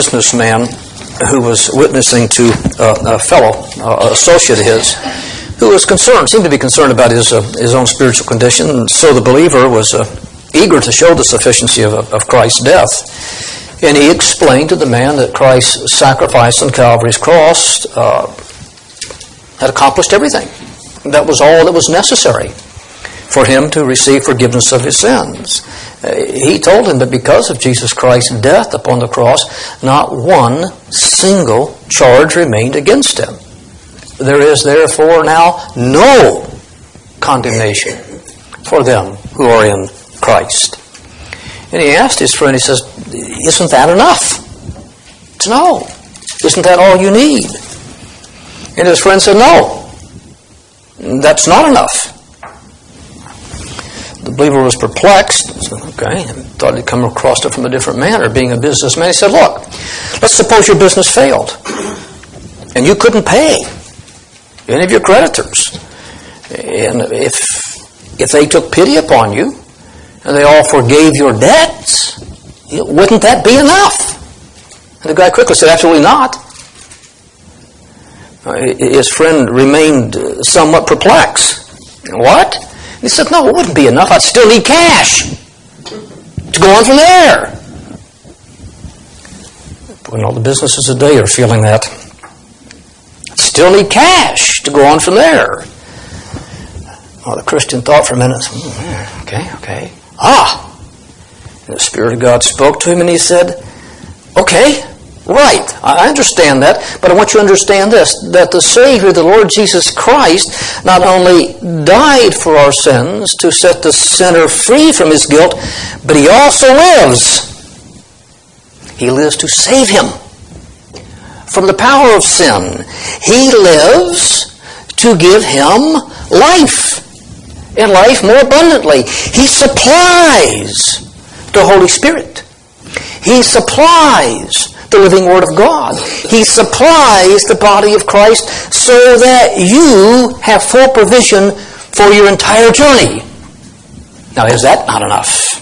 businessman who was witnessing to a fellow associate of his who was seemed to be concerned about his own spiritual condition. And so the believer was eager to show the sufficiency of Christ's death. And he explained to the man that Christ's sacrifice on Calvary's cross had accomplished everything. That was all that was necessary for him to receive forgiveness of his sins. He told him that because of Jesus Christ's death upon the cross, not one single charge remained against him. There is therefore now no condemnation for them who are in Christ. And he asked his friend, he says, isn't that enough? No. Isn't that all you need? And his friend said, no, that's not enough. The believer was perplexed, okay, and thought he'd come across it from a different manner, being a businessman. He said, look, let's suppose your business failed, and you couldn't pay any of your creditors. And if they took pity upon you, and they all forgave your debts, wouldn't that be enough? And the guy quickly said, absolutely not. His friend remained somewhat perplexed. What? He said, no, it wouldn't be enough. I'd still need cash to go on from there. Boy, all the businesses today are feeling that. Still need cash to go on from there. Well, the Christian thought for a minute. Okay. And the Spirit of God spoke to him and he said, okay, right, I understand that, but I want you to understand this, that the Savior, the Lord Jesus Christ, not only died for our sins to set the sinner free from his guilt, but he also lives. He lives to save him from the power of sin. He lives to give him life, and life more abundantly. He supplies the Holy Spirit. He supplies the living Word of God. He supplies the body of Christ so that you have full provision for your entire journey. Now, is that not enough?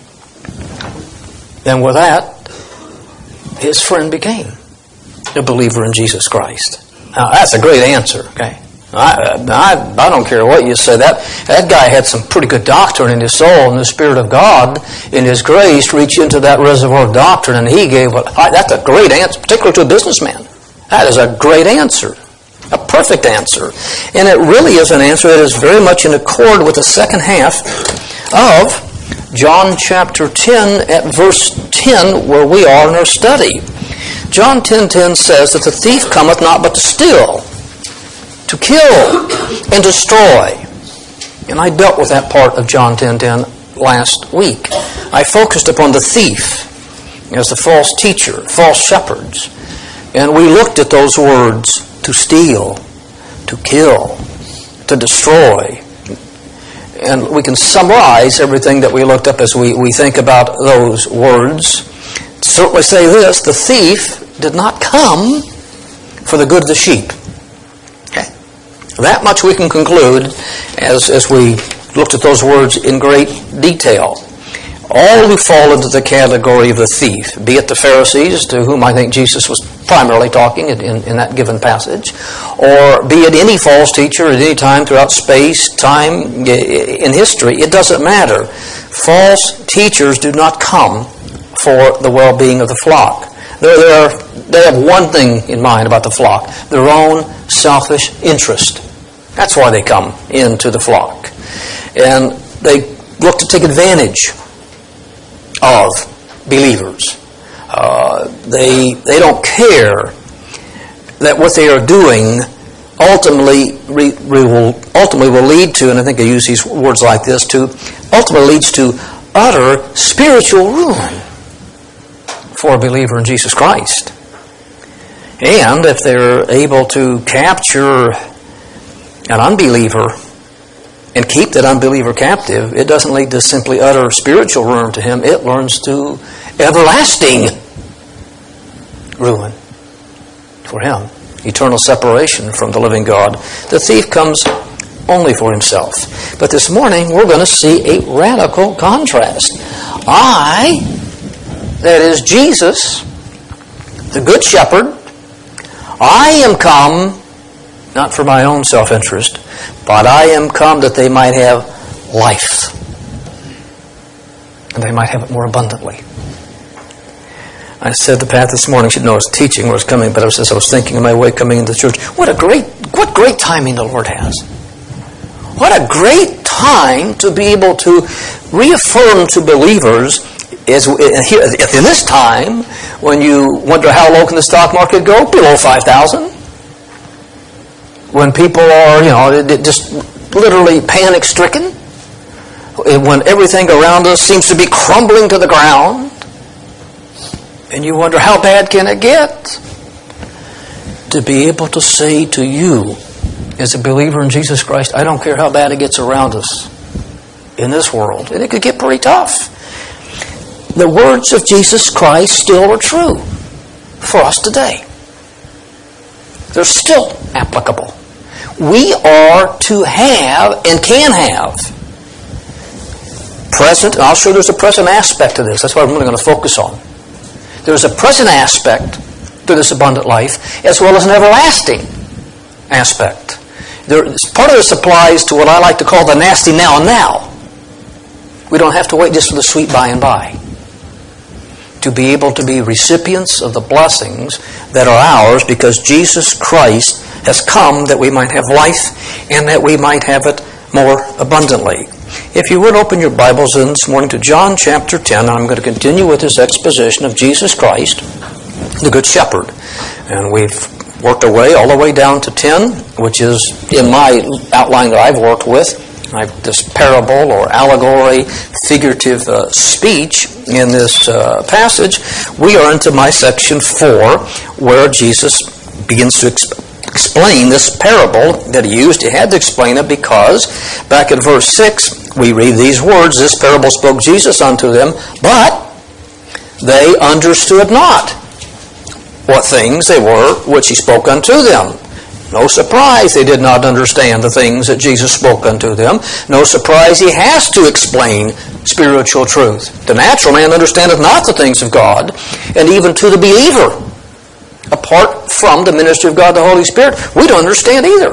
Then with that, his friend became a believer in Jesus Christ. Now, that's a great answer, okay? I don't care what you say. That guy had some pretty good doctrine in his soul, and the Spirit of God, in His grace, reached into that reservoir of doctrine, and he gave that's a great answer, particularly to a businessman. That is a great answer, a perfect answer. And it really is an answer that is very much in accord with the second half of John chapter 10 at verse 10, where we are in our study. John 10:10 says that the thief cometh not but to steal, to kill, and destroy. And I dealt with that part of John 10:10 last week. I focused upon the thief as the false teacher, false shepherds. And we looked at those words, to steal, to kill, to destroy. And we can summarize everything that we looked up as we think about those words. Certainly say this, the thief did not come for the good of the sheep. That much we can conclude as we looked at those words in great detail. All who fall into the category of the thief, be it the Pharisees, to whom I think Jesus was primarily talking in that given passage, or be it any false teacher at any time throughout space, time, in history, it doesn't matter. False teachers do not come for the well-being of the flock. They have one thing in mind about the flock, their own selfish interest. That's why they come into the flock. And they look to take advantage of believers. They don't care that what they are doing ultimately will lead to, and I think I use these words like this, ultimately leads to utter spiritual ruin for a believer in Jesus Christ. And if they're able to capture an unbeliever and keep that unbeliever captive, it doesn't lead to simply utter spiritual ruin to him. It leads to everlasting ruin for him. Eternal separation from the living God. The thief comes only for himself. But this morning we're going to see a radical contrast. That is Jesus, the Good Shepherd, I am come, not for my own self-interest, but I am come that they might have life. And they might have it more abundantly. I said to Pat this morning, she didn't know I was teaching or was coming, but as I was thinking on my way coming into church, what great timing the Lord has. What a great time to be able to reaffirm to believers in this time when you wonder how low can the stock market go? Below 5,000. When people are, just literally panic-stricken. When everything around us seems to be crumbling to the ground. And you wonder, how bad can it get? To be able to say to you, as a believer in Jesus Christ, I don't care how bad it gets around us in this world. And it could get pretty tough. The words of Jesus Christ still are true for us today. They're still applicable. We are to have and can have present, and I'll show there's a present aspect to this. That's what I'm really going to focus on. There's a present aspect to this abundant life as well as an everlasting aspect. Part of this applies to what I like to call the nasty now and now. We don't have to wait just for the sweet by and by to be able to be recipients of the blessings that are ours because Jesus Christ has come that we might have life and that we might have it more abundantly. If you would open your Bibles in this morning to John chapter 10, I'm going to continue with this exposition of Jesus Christ, the Good Shepherd. And we've worked our way all the way down to 10, which is in my outline that I've worked with. This parable or allegory, figurative speech in this passage. We are into my section 4, where Jesus begins to explain this parable that he used. He had to explain it because back in verse 6, we read these words, this parable spoke Jesus unto them, but they understood not what things they were which he spoke unto them. No surprise they did not understand the things that Jesus spoke unto them. No surprise he has to explain spiritual truth. The natural man understandeth not the things of God, and even to the believer, apart from the ministry of God, the Holy Spirit, we don't understand either.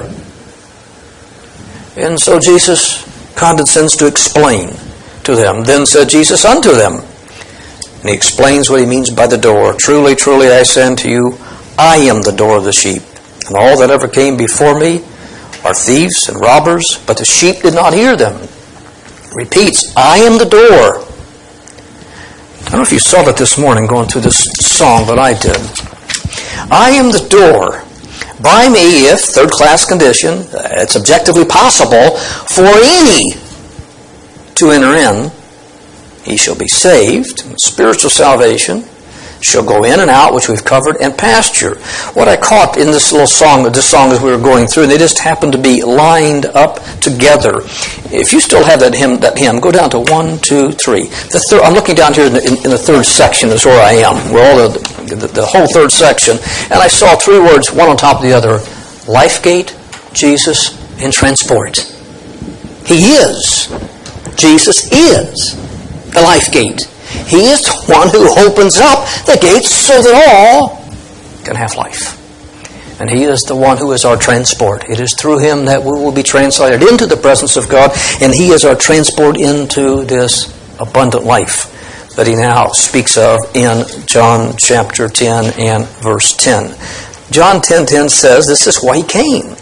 And so Jesus condescends to explain to them. Then said Jesus unto them, and he explains what he means by the door. Truly, truly, I say unto you, I am the door of the sheep. And all that ever came before me are thieves and robbers, but the sheep did not hear them. Repeats, I am the door. I don't know if you saw that this morning going through this song that I did. I am the door. By me, if, third-class condition, it's objectively possible for any to enter in, he shall be saved. Spiritual salvation shall go in and out, which we've covered, and pasture. What I caught in this little song, this song as we were going through, and they just happened to be lined up together. If you still have that hymn, go down to 1, 2, 3. I'm looking down here in the third section is where I am, where all the whole third section, and I saw 3 words, one on top of the other: Lifegate, Jesus, and Transport. He is. Jesus is the Lifegate. He is the one who opens up the gates so that all can have life. And he is the one who is our transport. It is through him that we will be translated into the presence of God, and he is our transport into this abundant life that he now speaks of in John chapter 10 and verse 10. John 10:10 says this is why he came.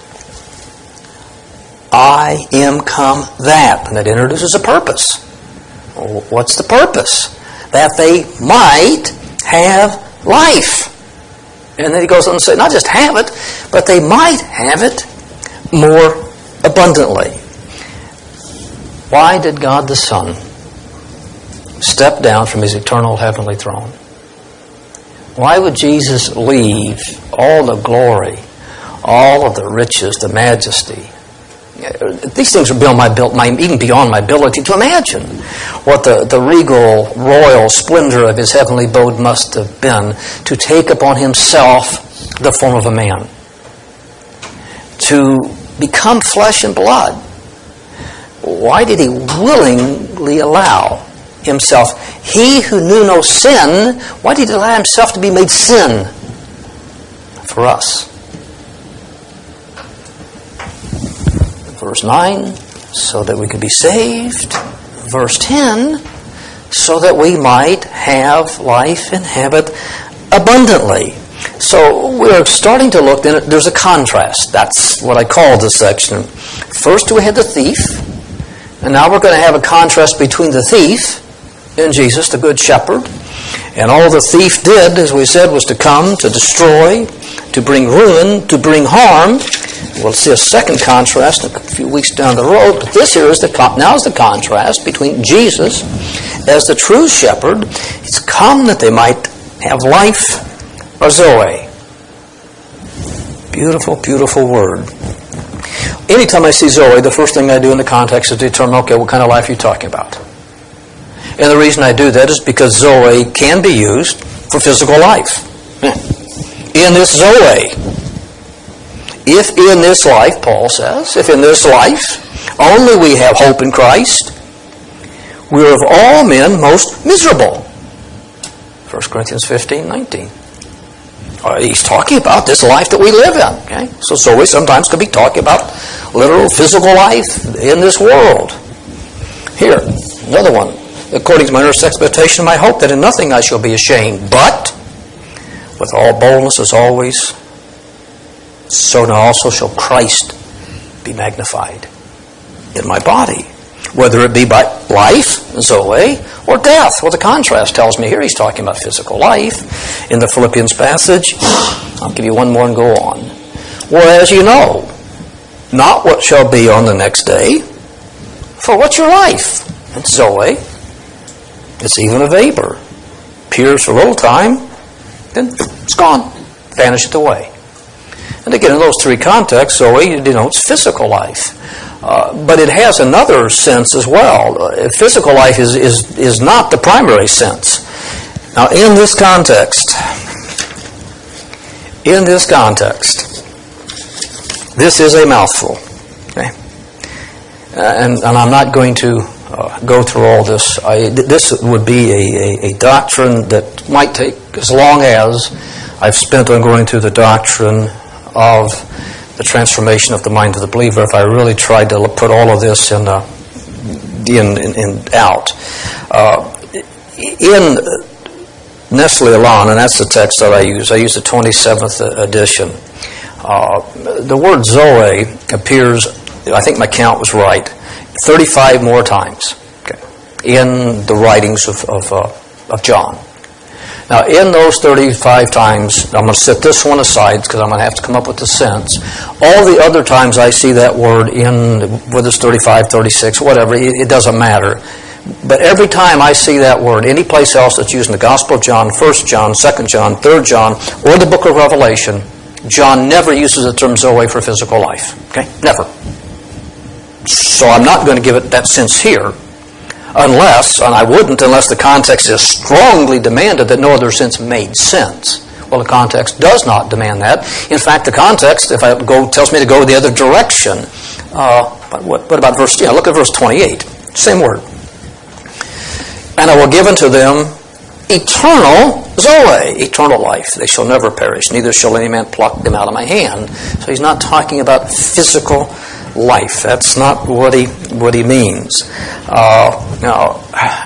I am come that. And that introduces a purpose. What's the purpose? That they might have life. And then he goes on to say, not just have it, but they might have it more abundantly. Why did God the Son step down from his eternal heavenly throne? Why would Jesus leave all the glory, all of the riches, the majesty? These things are even beyond my ability to imagine what the regal, royal splendor of his heavenly abode must have been to take upon himself the form of a man, to become flesh and blood. Why did he willingly allow himself. He who knew no sin, why did he allow himself to be made sin? For us. Verse 9, so that we could be saved. Verse 10, so that we might have life and have it abundantly. So we're starting to look, then there's a contrast. That's what I call this section. First we had the thief, and now we're going to have a contrast between the thief and Jesus, the Good Shepherd. And all the thief did, as we said, was to come, to destroy, to bring ruin, to bring harm. We'll see a second contrast a few weeks down the road, but this here is now is the contrast between Jesus as the true shepherd. It's come that they might have life, or Zoe. Beautiful, beautiful word. Anytime I see Zoe, the first thing I do in the context is determine, okay, what kind of life are you talking about? And the reason I do that is because Zoe can be used for physical life. In this Zoe, if in this life, Paul says, if in this life only we have hope in Christ, we're of all men most miserable. 1 Corinthians 15:19. He's talking about this life that we live in. Okay? So Zoe sometimes could be talking about literal physical life in this world. Here, another one. According to my earnest expectation of my hope, that in nothing I shall be ashamed, but with all boldness as always, so now also shall Christ be magnified in my body, whether it be by life, Zoe, or death. Well, the contrast tells me here he's talking about physical life. In the Philippians passage, I'll give you one more and go on. Whereas you know, not what shall be on the next day, for what's your life? It's Zoe. It's even a vapor. Appears for a little time, then it's gone. Vanisheth away. And again, in those three contexts, Zoe denotes physical life. But it has another sense as well. Physical life is not the primary sense. Now, in this context, this is a mouthful. Okay? And I'm not going to go through all this. This would be a doctrine that might take as long as I've spent on going through the doctrine of the transformation of the mind of the believer if I really tried to put all of this in out. In Nestle Aland, and that's the text that I use the 27th edition. The word Zoe appears, I think my count was right, 35 more times, okay, in the writings of John. Now, in those 35 times, I'm going to set this one aside because I'm going to have to come up with the sense. All the other times I see that word in, whether it's 35, 36, whatever, it doesn't matter. But every time I see that word, any place else that's used in the Gospel of John, 1 John, 2 John, 3 John, or the book of Revelation, John never uses the term Zoe for physical life. Okay? Never. So I'm not going to give it that sense here. Unless the context is strongly demanded that no other sense made sense. Well, the context does not demand that. In fact, the context, if I tells me to go the other direction. What about verse? Yeah, look at verse 28. Same word. And I will give unto them eternal Zoe, eternal life. They shall never perish, neither shall any man pluck them out of my hand. So he's not talking about physical life. That's not what he means. Now,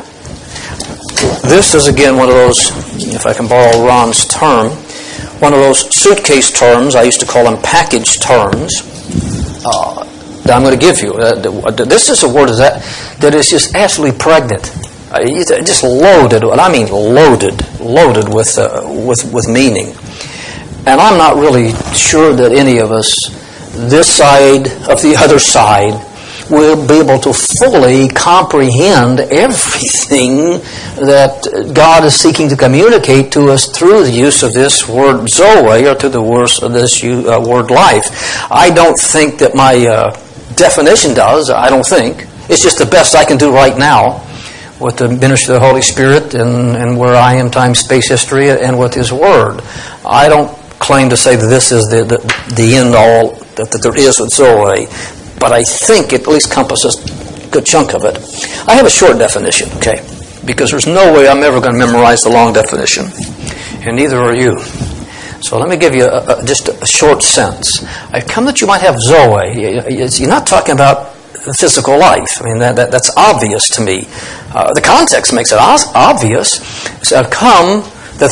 this is again one of those, if I can borrow Ron's term, one of those suitcase terms. I used to call them package terms. That I'm going to give you. This is a word that is just absolutely pregnant. Just loaded, and I mean loaded with meaning. And I'm not really sure that any of us, this side of the other side, will be able to fully comprehend everything that God is seeking to communicate to us through the use of this word Zoe, or through the use of this word life. I don't think that my definition does. I don't think. It's just the best I can do right now with the ministry of the Holy Spirit and where I am, time, space, history, and with His Word. I don't claim to say that this is the end all that there is with Zoe, but I think it at least encompasses a good chunk of it. I have a short definition, okay? because there's no way I'm ever going to memorize the long definition, and neither are you. So let me give you just a short sense. I've come that you might have Zoe. You're not talking about physical life. I mean, that's obvious to me. The context makes it obvious. So I've come that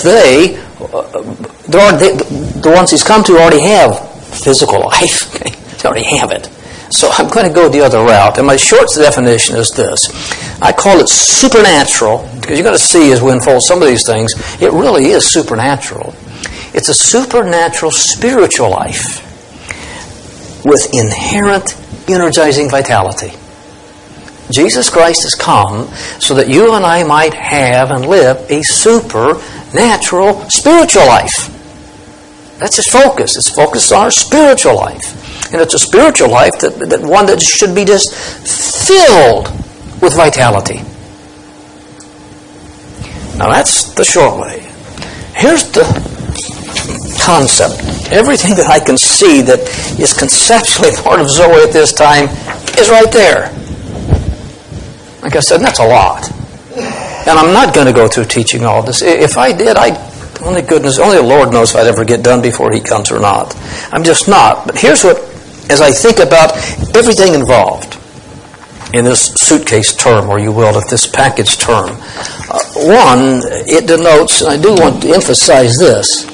the ones he's come to already have physical life. Okay? They already have it. So I'm going to go the other route. And my short definition is this. I call it supernatural, because you're going to see as we unfold some of these things, it really is supernatural. It's a supernatural spiritual life with inherent energizing vitality. Jesus Christ has come so that you and I might have and live a supernatural spiritual life. That's his focus. It's focused on our spiritual life. And it's a spiritual life that one that should be just filled with vitality. Now that's the short way. Here's the concept. Everything that I can see that is conceptually part of Zoe at this time is right there. Like I said, that's a lot. And I'm not going to go through teaching all this. If I did, only the Lord knows if I'd ever get done before He comes or not. I'm just not. But here's what, as I think about everything involved in this suitcase term, or you will, if this package term. One, it denotes, and I do want to emphasize this,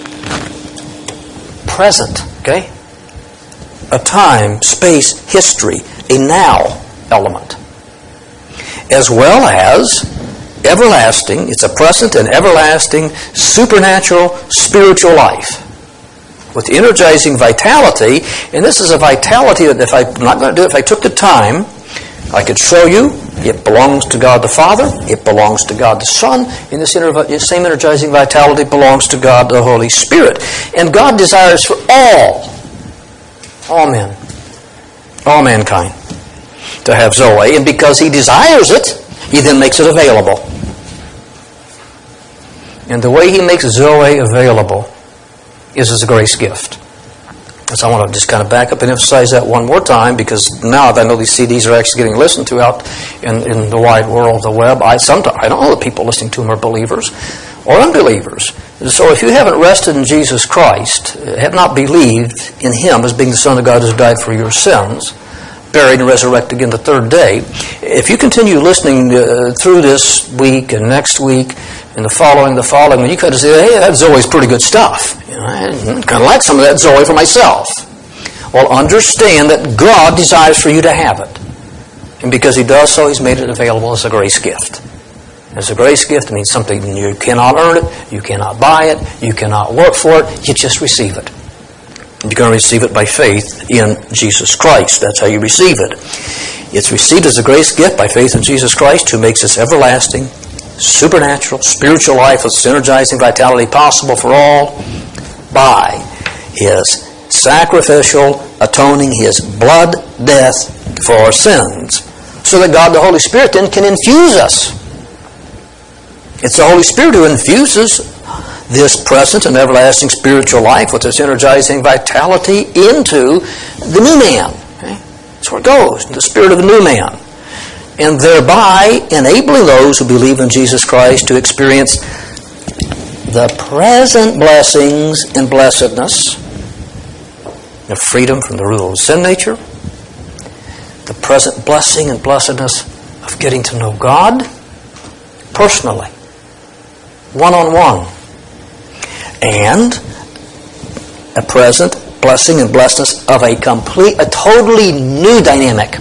present, okay? A time, space, history, a now element. As well as everlasting, it's a present and everlasting, supernatural, spiritual life. With energizing vitality, and this is a vitality that if I'm not going to do it, if I took the time, I could show you it belongs to God the Father, it belongs to God the Son, and this same energizing vitality belongs to God the Holy Spirit. And God desires for all men, all mankind, to have Zoe, and because He desires it, He then makes it available. And the way He makes Zoe available is as a grace gift. So I want to just kind of back up and emphasize that one more time, because now that I know these CDs are actually getting listened to out in the wide world of the web, I don't know that people listening to them are believers or unbelievers. So if you haven't rested in Jesus Christ, have not believed in Him as being the Son of God who died for your sins, buried and resurrected again the third day, if you continue listening through this week and next week and the following, you kind of say, hey, that Zoe's pretty good stuff. You know, I kind of like some of that Zoe for myself. Well, understand that God desires for you to have it. And because He does so, He's made it available as a grace gift. As a grace gift, it means something you cannot earn it, you cannot buy it, you cannot work for it, you just receive it. You're going to receive it by faith in Jesus Christ. That's how you receive it. It's received as a grace gift by faith in Jesus Christ, who makes this everlasting, supernatural, spiritual life with synergizing vitality possible for all by His sacrificial, atoning, His blood death for our sins, so that God the Holy Spirit then can infuse us. It's the Holy Spirit who infuses this present and everlasting spiritual life with this energizing vitality into the new man. Okay? That's where it goes, the spirit of the new man. And thereby enabling those who believe in Jesus Christ to experience the present blessings and blessedness, the freedom from the rule of sin nature, the present blessing and blessedness of getting to know God personally, one-on-one, and a present blessing and blessedness of a totally new dynamic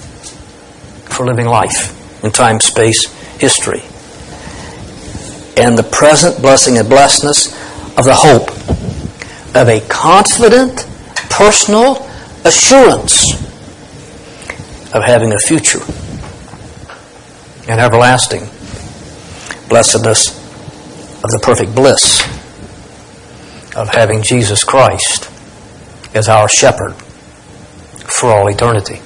for living life in time, space, history. And the present blessing and blessedness of the hope of a confident, personal assurance of having a future and everlasting blessedness of the perfect bliss of having Jesus Christ as our shepherd for all eternity.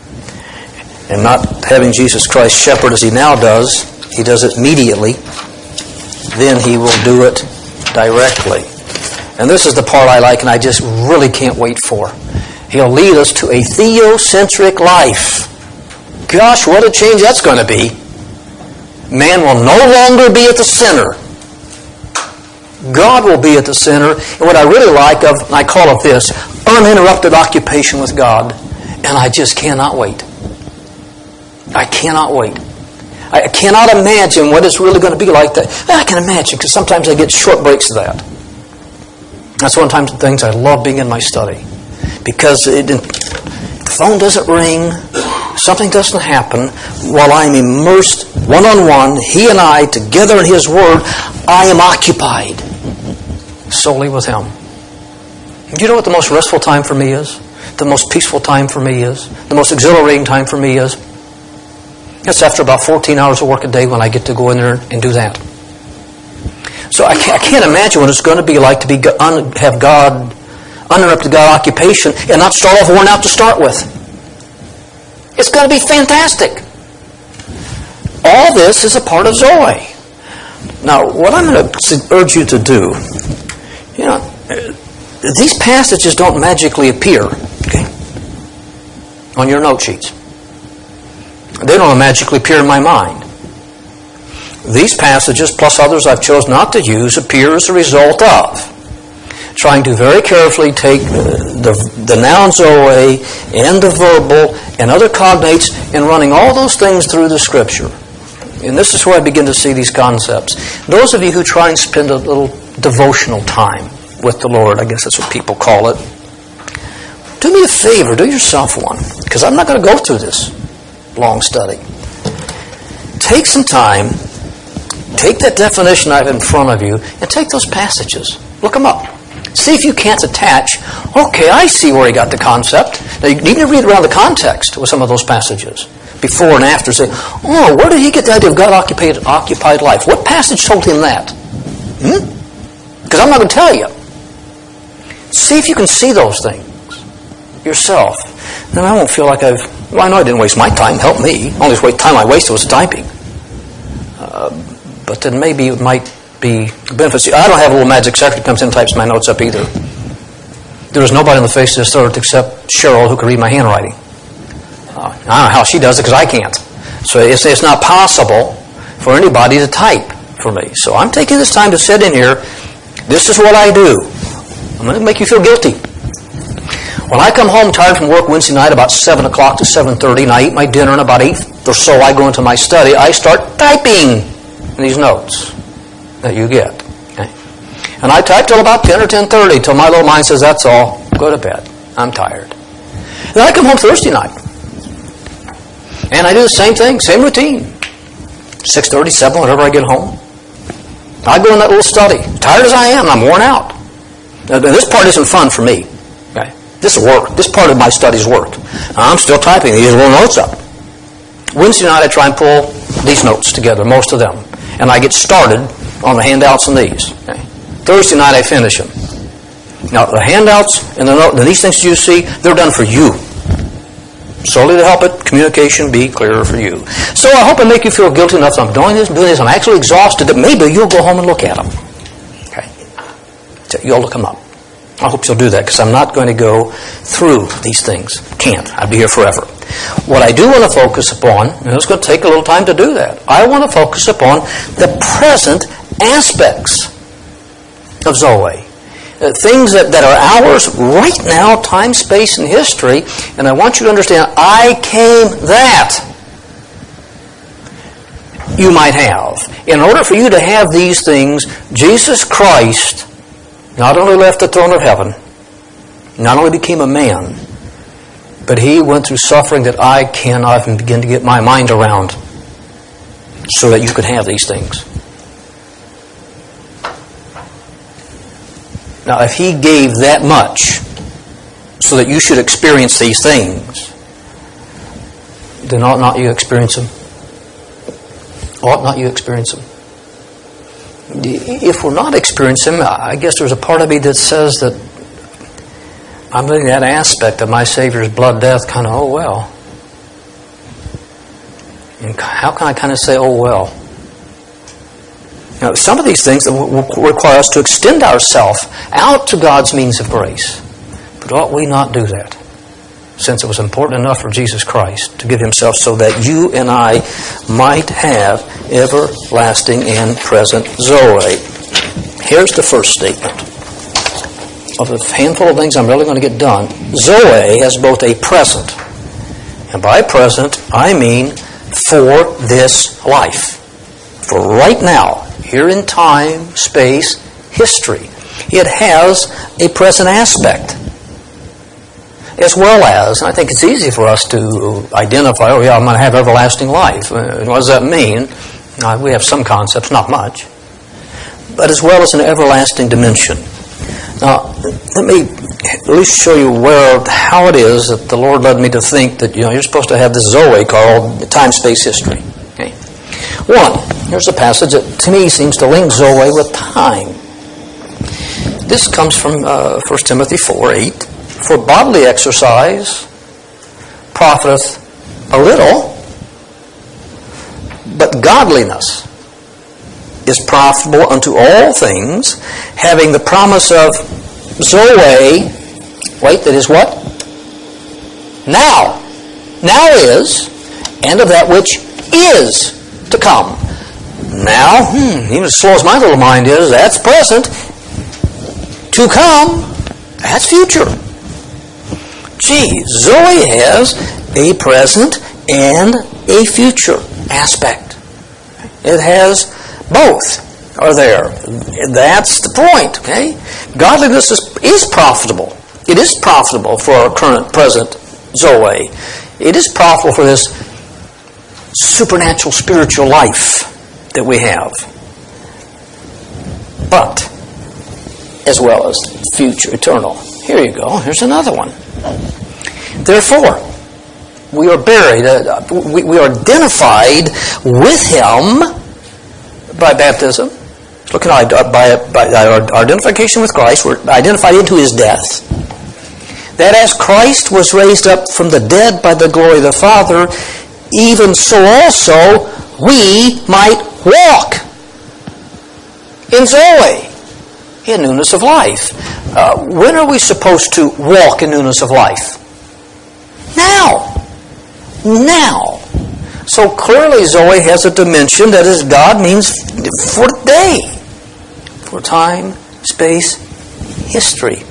And not having Jesus Christ shepherd as He now does, He does it immediately, then He will do it directly. And this is the part I like and I just really can't wait for. He'll lead us to a theocentric life. Gosh, what a change that's going to be. Man will no longer be at the center. God will be at the center. And what I really like of, and I call it this, uninterrupted occupation with God. And I just cannot wait. I cannot wait. I cannot imagine what it's really going to be like that. I can imagine, because sometimes I get short breaks of that. That's one of the things I love being in my study. Because the phone doesn't ring, something doesn't happen, while I'm immersed one-on-one, he and I, together in his Word, I am occupied solely with him. Do you know what the most restful time for me is? The most peaceful time for me is? The most exhilarating time for me is? It's after about 14 hours of work a day when I get to go in there and do that. So I can't imagine what it's going to be like to have God, uninterrupted God occupation, and not start off worn out to start with. It's going to be fantastic. All this is a part of Zoe. Now, what I'm going to urge you to do, these passages don't magically appear, okay, on your note sheets. They don't magically appear in my mind. These passages, plus others I've chosen not to use, appear as a result of trying to very carefully take the noun Zoe and the verbal and other cognates and running all those things through the Scripture. And this is where I begin to see these concepts. Those of you who try and spend a little devotional time with the Lord, I guess that's what people call it, do me a favor, do yourself one, because I'm not going to go through this long study. Take some time, take that definition I have in front of you, and take those passages. Look them up. See if you can't attach, okay, I see where he got the concept. Now, you need to read around the context with some of those passages. Before and after, say, oh, where did he get the idea of God occupied life? What passage told him that? Because I'm not going to tell you. See if you can see those things yourself. Then I won't feel like I know I didn't waste my time. Help me. The only time I wasted was typing. But then maybe it might be benefits. I don't have a little magic secretary comes in and types my notes up either. There is nobody on the face of this earth except Cheryl who can read my handwriting. I don't know how she does it because I can't. So it's not possible for anybody to type for me. So I'm taking this time to sit in here. This is what I do. I'm going to make you feel guilty. When I come home tired from work Wednesday night about 7 o'clock to 7:30 and I eat my dinner and about 8 or so I go into my study, I start typing these notes that you get. Okay? And I type till about 10 or 10:30 till my little mind says, that's all. Go to bed. I'm tired. Then I come home Thursday night. And I do the same thing, same routine. 6:30, 7, whenever I get home. I go in that little study. Tired as I am, I'm worn out. Now, this part isn't fun for me. Okay? This is work. This part of my study's work. I'm still typing these little notes up. Wednesday night I try and pull these notes together, most of them. And I get started on the handouts and these. Okay? Thursday night I finish them. Now the handouts and these things you see, they're done for you. Solely to help it, communication be clearer for you. So I hope I make you feel guilty enough that I'm doing this, I'm actually exhausted, that maybe you'll go home and look at them. Okay? So you'll look them up. I hope you'll do that, because I'm not going to go through these things. Can't. I'd be here forever. What I do want to focus upon, and it's going to take a little time to do that, I want to focus upon the present aspects of Zoe. Things that are ours right now, time, space, and history. And I want you to understand, I came that you might have. In order for you to have these things, Jesus Christ not only left the throne of heaven, not only became a man, but he went through suffering that I cannot even begin to get my mind around so that you could have these things. Now, if he gave that much so that you should experience these things, then ought not you experience them? Ought not you experience them? If we're not experiencing them, I guess there's a part of me that says that I'm letting that aspect of my Savior's blood death kind of, oh well. And how can I kind of say, oh well? Now, some of these things will require us to extend ourselves out to God's means of grace. But ought we not do that? since it was important enough for Jesus Christ to give himself so that you and I might have everlasting and present Zoe. Here's the first statement. Of a handful of things I'm really going to get done, Zoe has both a present, and by present, I mean for this life. For right now, here in time, space, history, it has a present aspect. As well as, I think it's easy for us to identify, oh yeah, I'm going to have everlasting life. What does that mean? We have some concepts, not much. But as well as an everlasting dimension. Now, let me at least show you how it is that the Lord led me to think that you're supposed to have this Zoe called time, space, history. Okay. One, here's a passage that to me seems to link Zoe with time. This comes from 1 Timothy 4:8. For bodily exercise profiteth a little, but godliness is profitable unto all things, having the promise of Zoe, that is what? Now. Now is, and of that which is to come. Now, even as slow as my little mind is, that's present. To come, that's future. Gee, Zoe has a present and a future aspect. It has both are there. That's the point, okay? Godliness is profitable. It is profitable for our current, present Zoe. It is profitable for this supernatural, spiritual life that we have. But, as well as future, eternal. Here you go. Here's another one. Therefore, we are buried, we are identified with him by baptism. Looking at by our identification with Christ, we're identified into his death. That as Christ was raised up from the dead by the glory of the Father, even so also we might walk in Zoe, in newness of life. When are we supposed to walk in newness of life? Now. Now. So clearly Zoe has a dimension that is God means for today. For time, space, history.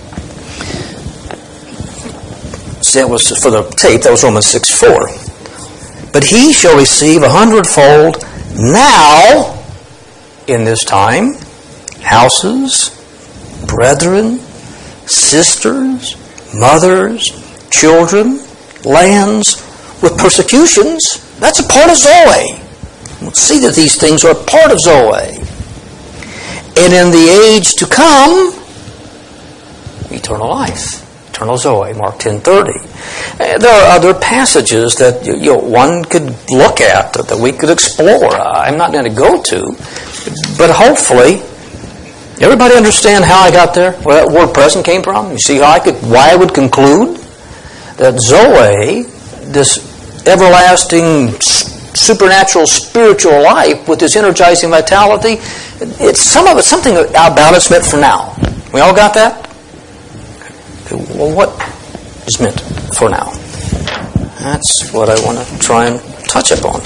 So that was for the tape, that was Romans 6:4. But he shall receive 100-fold now in this time, houses, brethren, sisters, mothers, children, lands, with persecutions. That's a part of Zoe. We'll see that these things are a part of Zoe. And in the age to come, eternal life. Eternal Zoe, Mark 10:30. There are other passages that one could look at, that we could explore. I'm not going to go to. But hopefully, everybody understand how I got there? Where that word present came from? You see why I would conclude that Zoe, this everlasting, supernatural, spiritual life with this energizing vitality, something about it's meant for now. We all got that? Okay, well, what is meant for now? That's what I want to try and touch upon.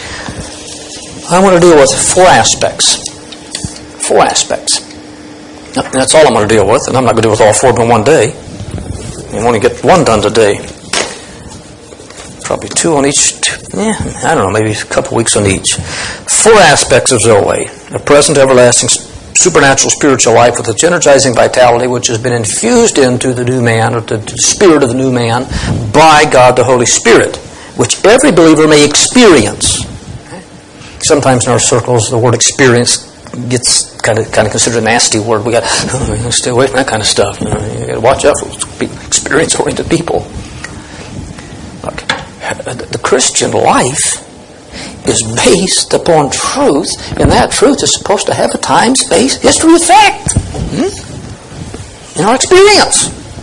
I want to deal with four aspects. Four aspects. That's all I'm going to deal with, and I'm not going to deal with all four of them in one day. I want to get one done today. Probably two on each. I don't know, maybe a couple weeks on each. Four aspects of Zoe. A present, everlasting, supernatural, spiritual life with its energizing vitality, which has been infused into the new man, or the spirit of the new man, by God the Holy Spirit, which every believer may experience. Sometimes in our circles, the word experience gets kind of considered a nasty word. We got to stay away from that kind of stuff. You got to watch out for experience-oriented people. Look, the Christian life is based upon truth, and that truth is supposed to have a time, space, history effect in our experience.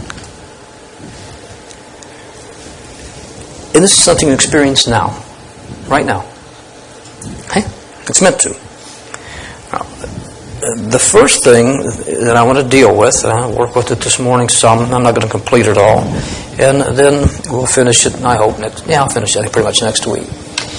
And this is something you experience now, right now. Okay? It's meant to. Now, the first thing that I want to deal with, and I'll work with it this morning some, I'm not going to complete it all, and then we'll finish it, I hope, I'll finish it pretty much next week.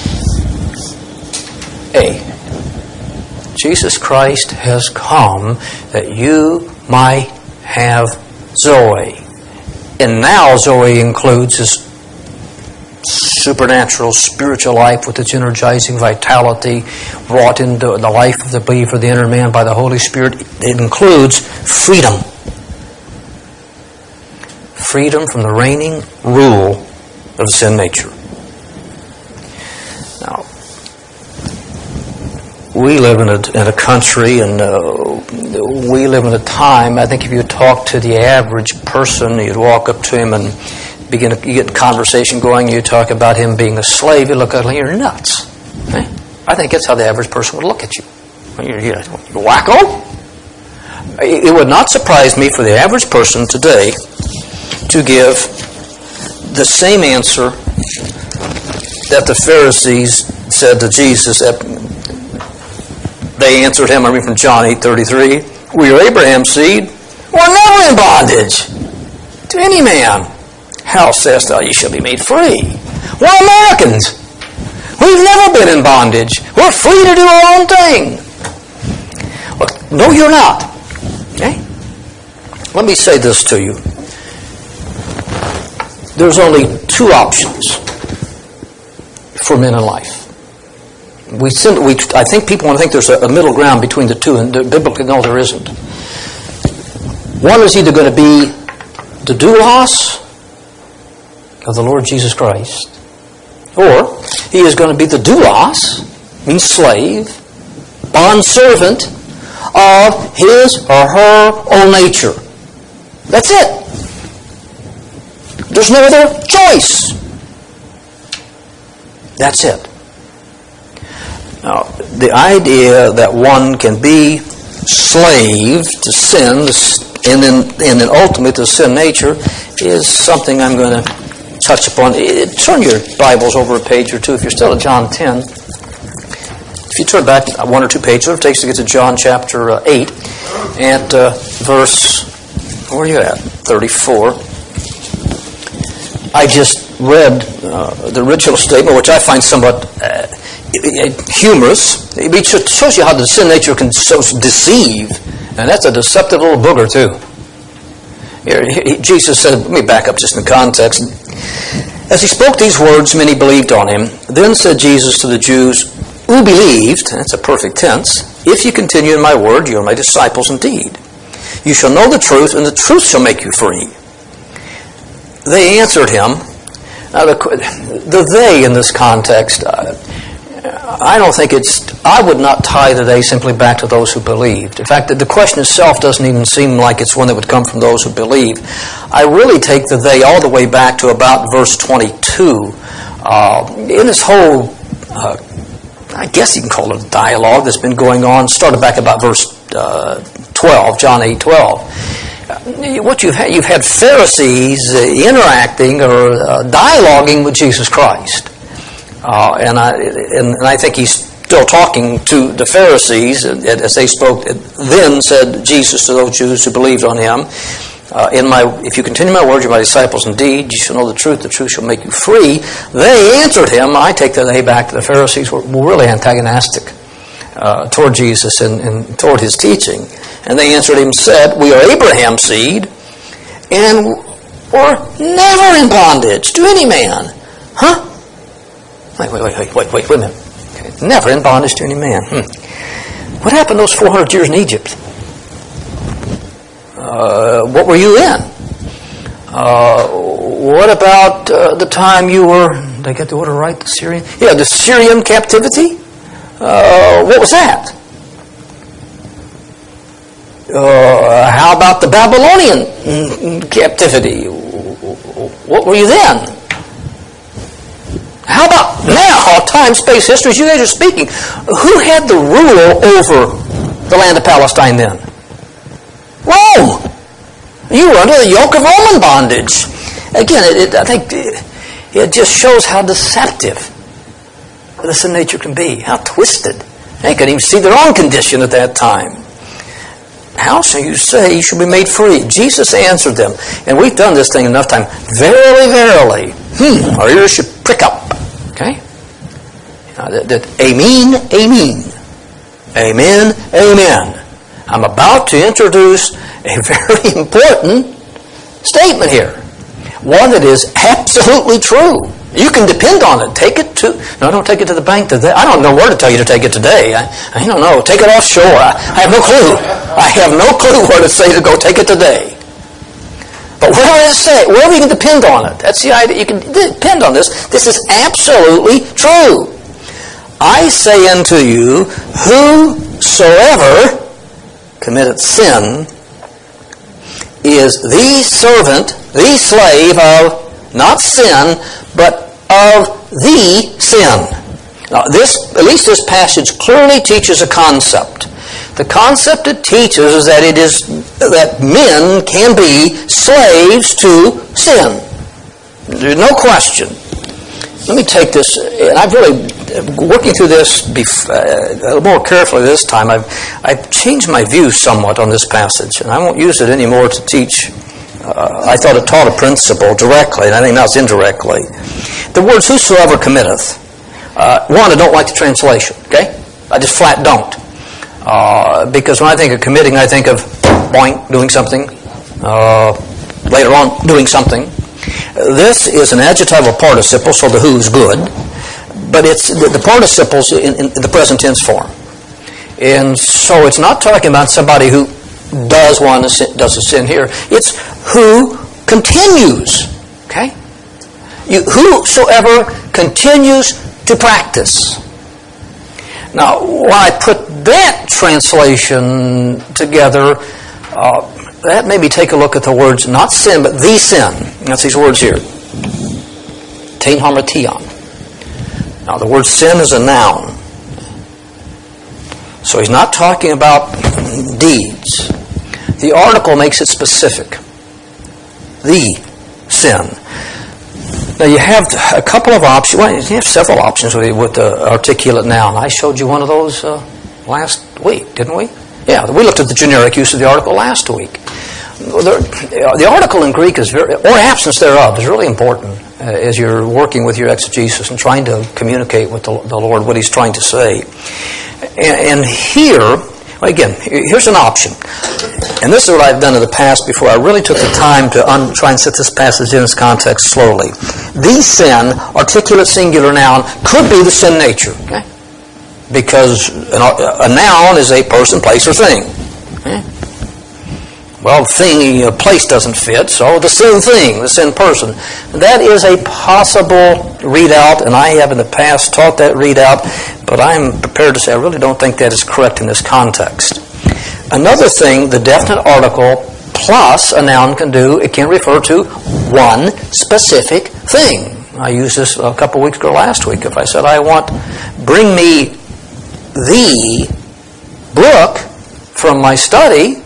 A, Jesus Christ has come that you might have Zoe. And now Zoe includes his supernatural spiritual life with its energizing vitality wrought into the life of the believer, the inner man, by the Holy Spirit. It includes freedom. Freedom from the reigning rule of sin nature. Now, we live in a country, and we live in a time, I think if you talk to the average person, you'd walk up to him and you get a conversation going, you talk about him being a slave, you look at him, you're nuts. Okay? I think that's how the average person would look at you. You're wacko? It would not surprise me for the average person today to give the same answer that the Pharisees said to Jesus. They answered him, I read from John 8:33, we are Abraham's seed, we're never in bondage to any man. How sayest thou, ye shall be made free? We're Americans. We've never been in bondage. We're free to do our own thing. Look, no, you're not. Okay? Let me say this to you. There's only two options for men in life. I think people want to think there's a middle ground between the two, and biblically, no, there isn't. One is either going to be the doulos of the Lord Jesus Christ, or he is going to be the doulos, means slave, bondservant of his or her own nature. That's it. There's no other choice. That's it. Now, the idea that one can be slave to sin and then ultimately to sin nature is something I'm going to touch upon. Turn your Bibles over a page or two if you're still at John 10. If you turn back one or two pages, it takes to get to John chapter 8 and verse, where are you at? 34. I just read the original statement, which I find somewhat humorous. It shows you how the sin nature can so deceive, and that's a deceptive little booger too. Here, Jesus said, let me back up just in context. As he spoke these words, many believed on him. Then said Jesus to the Jews who believed, that's a perfect tense, if you continue in my word, you are my disciples indeed. You shall know the truth, and the truth shall make you free. They answered him. Now, the they in this context, I don't think I would not tie the they simply back to those who believed. In fact, the question itself doesn't even seem like it's one that would come from those who believe. I really take the they all the way back to about verse 22. In this whole, I guess you can call it a dialogue that's been going on, started back about verse 12, John 8:12. What you've had Pharisees interacting or dialoguing with Jesus Christ. And I think he's still talking to the Pharisees as they spoke. Then said Jesus to those Jews who believed on him, if you continue my word, you're my disciples indeed. You shall know the truth shall make you free. They answered him. I take the they back to the Pharisees were really antagonistic toward Jesus and toward his teaching. And they answered him and said, we are Abraham's seed, and we're never in bondage to any man. Huh? Wait a minute. Okay. Never in bondage to any man. What happened those 400 years in Egypt? What were you in? What about the time you were, did I get the order right, the Syrian? Yeah, the Syrian captivity? What was that? How about the Babylonian captivity? What were you then? How about now, time, space, history, as you guys are speaking? Who had the rule over the land of Palestine then? Rome! You were under the yoke of Roman bondage. Again, I think it just shows how deceptive the sin nature can be, how twisted. They couldn't even see their own condition at that time. how shall you say you shall be made free? Jesus answered them, and we've done this thing enough time. Verily, verily. Our ears should prick up. Okay? Amen, amen. Amen, amen. I'm about to introduce a very important statement here. One that is absolutely true. You can depend on it. Take it to... No, don't take it to the bank today. I don't know where to tell you to take it today. I don't know. Take it offshore. I have no clue. I have no clue where to say to go take it today. But wherever it say, wherever you can depend on it. That's the idea. You can depend on this. This is absolutely true. I say unto you, whosoever committeth sin is the servant, the slave of not sin, but of the sin. Now, at least this passage clearly teaches a concept. The concept it teaches is that it is that men can be slaves to sin. There's no question. Let me take this, and I've really, working through this a little more carefully this time, I've changed my view somewhat on this passage, and I won't use it anymore to teach. I thought it taught a principle directly, and I think now it's indirectly. The words whosoever committeth, one, I don't like the translation, okay? I just flat don't. Because when I think of committing, I think of boing, doing something, later on doing something. This is an adjectival participle, so the who's good, but it's the participles in the present tense form. And so it's not talking about somebody who does a sin here. It's who continues. Okay? Whosoever continues to practice. Now, when I put that translation together, that made me take a look at the words, not sin, but the sin. That's these words here. Tein harmation. Now, the word sin is a noun. So he's not talking about deeds. The article makes it specific. The sin. Now, you have a couple of options. Well, you have several options with the articulate noun. I showed you one of those last week, didn't we? Yeah, we looked at the generic use of the article last week. The article in Greek is or absence thereof, is really important as you're working with your exegesis and trying to communicate with the Lord what He's trying to say. And here, again, here's an option. And this is what I've done in the past before. I really took the time to try and set this passage in its context slowly. The sin, articulate singular noun, could be the sin nature. Okay? Because a noun is a person, place, or thing. Okay? Well, thing, place doesn't fit, so the sin thing, the sin person. That is a possible readout, and I have in the past taught that readout, but I'm prepared to say I really don't think that is correct in this context. Another thing, the definite article plus a noun can do, it can refer to one specific thing. I used this a couple weeks ago last week. If I said, bring me the book from my study,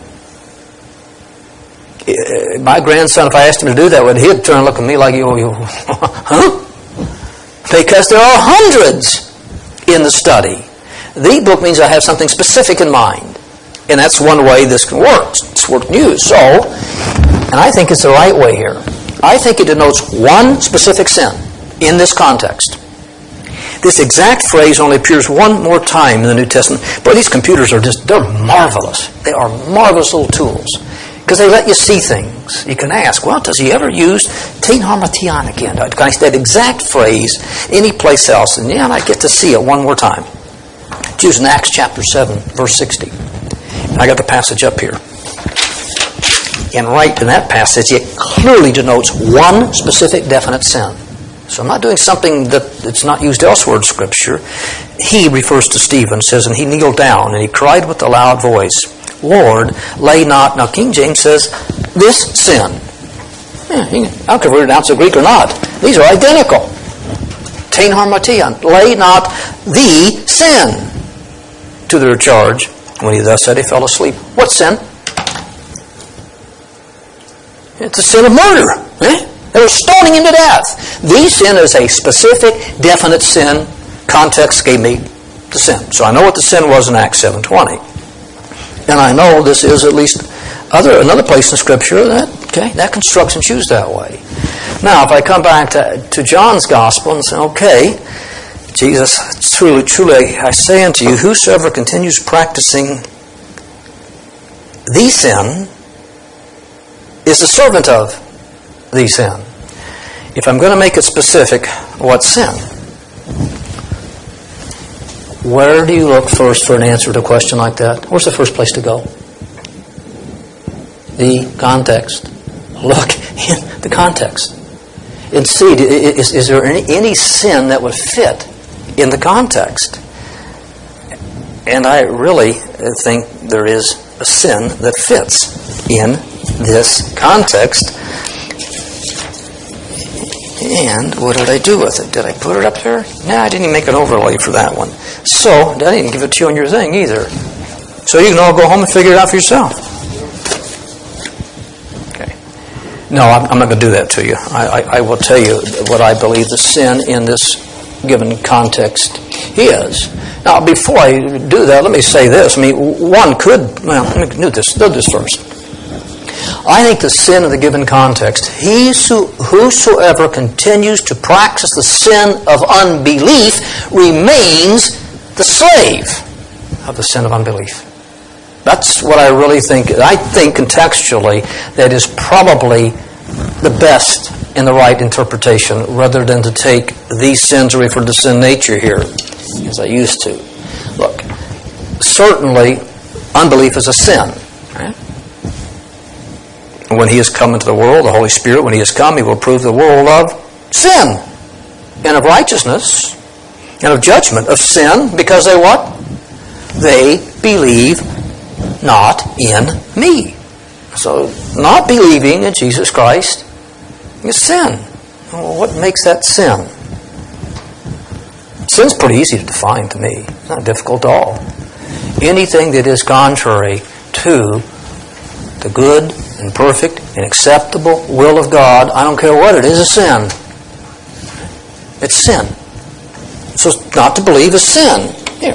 my grandson, if I asked him to do that, he'd turn and look at me like, huh? Because there are hundreds in the study. The book means I have something specific in mind. And that's one way this can work. It's worked in use. So, and I think it's the right way here. I think it denotes one specific sin in this context. This exact phrase only appears one more time in the New Testament. But these computers they're marvelous. They are marvelous little tools. Because they let you see things. You can ask, well, does he ever use tein harmation again? Can I say that exact phrase any place else? And I get to see it one more time. It's used in Acts chapter 7, verse 60. And I got the passage up here. And right in that passage, it clearly denotes one specific definite sin. So I'm not doing something that's not used elsewhere in Scripture. He refers to Stephen, says, and he kneeled down, and he cried with a loud voice, Lord, lay not, now King James says, this sin. I don't care if we pronounce it Greek or not. These are identical. Tein harmation, lay not the sin to their charge. When he thus said, he fell asleep. What sin? It's the sin of murder. They were stoning him to death. The sin is a specific, definite sin. Context gave me the sin. So I know what the sin was in Acts 7:20. And I know this is at least another place in Scripture that construction's used that way. Now, if I come back to John's Gospel and say, okay, Jesus, truly, truly, I say unto you, whosoever continues practicing the sin is the servant of the sin. If I'm going to make it specific, what sin? Where do you look first for an answer to a question like that? Where's the first place to go? The context. Look in the context. And see, is there any sin that would fit in the context? And I really think there is a sin that fits in this context. And what did I do with it? Did I put it up there? No, I didn't even make an overlay for that one. So, I didn't give it to you on your thing either. So you can all go home and figure it out for yourself. Okay. No, I'm not going to do that to you. I will tell you what I believe the sin in this given context is. Now, before I do that, let me say this. I mean, one could, let me do this first. I think the sin of the given context, whosoever continues to practice the sin of unbelief remains the slave of the sin of unbelief. That's what I really think. I think contextually that is probably the best and the right interpretation, rather than to take these sins and refer to sin nature here, as I used to. Look, certainly unbelief is a sin. Right? When He has come into the world, the Holy Spirit, when He has come, He will prove the world of sin and of righteousness and of judgment. Of sin, because they what? They believe not in me. So, not believing in Jesus Christ is sin. Well, what makes that sin? Sin's pretty easy to define to me. It's not difficult at all. Anything that is contrary to the good and perfect and acceptable will of God, I don't care what it is sin. It's sin. So not to believe is sin. Here.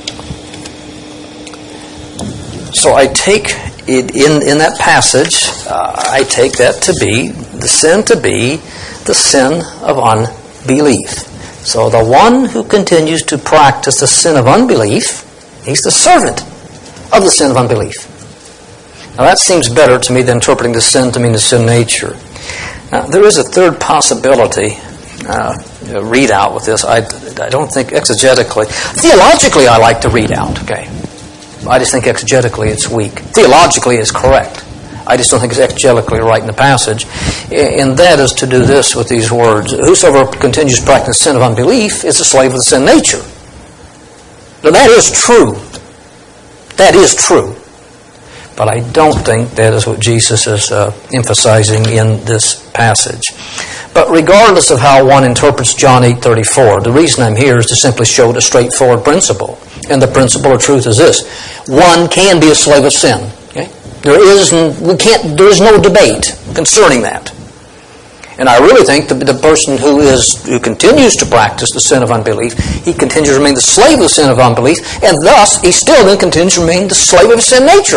So I take it in that passage, I take that to be the sin of unbelief. So the one who continues to practice the sin of unbelief, he's the servant of the sin of unbelief. Now that seems better to me than interpreting the sin to mean the sin nature. Now, there is a third possibility, read out with this. I don't think exegetically. Theologically, I like to read out, okay? I just think exegetically it's weak. Theologically it's correct. I just don't think it's exegetically right in the passage. And that is to do this with these words. Whosoever continues to practice sin of unbelief is a slave of the sin nature. Now that is true. That is true. But I don't think that is what Jesus is emphasizing in this passage. But regardless of how one interprets John 8:34, the reason I'm here is to simply show the straightforward principle. And the principle of truth is this. One can be a slave of sin. Okay? There is no debate concerning that. And I really think the person who continues to practice the sin of unbelief, he continues to remain the slave of the sin of unbelief, and thus he still then continues to remain the slave of sin nature.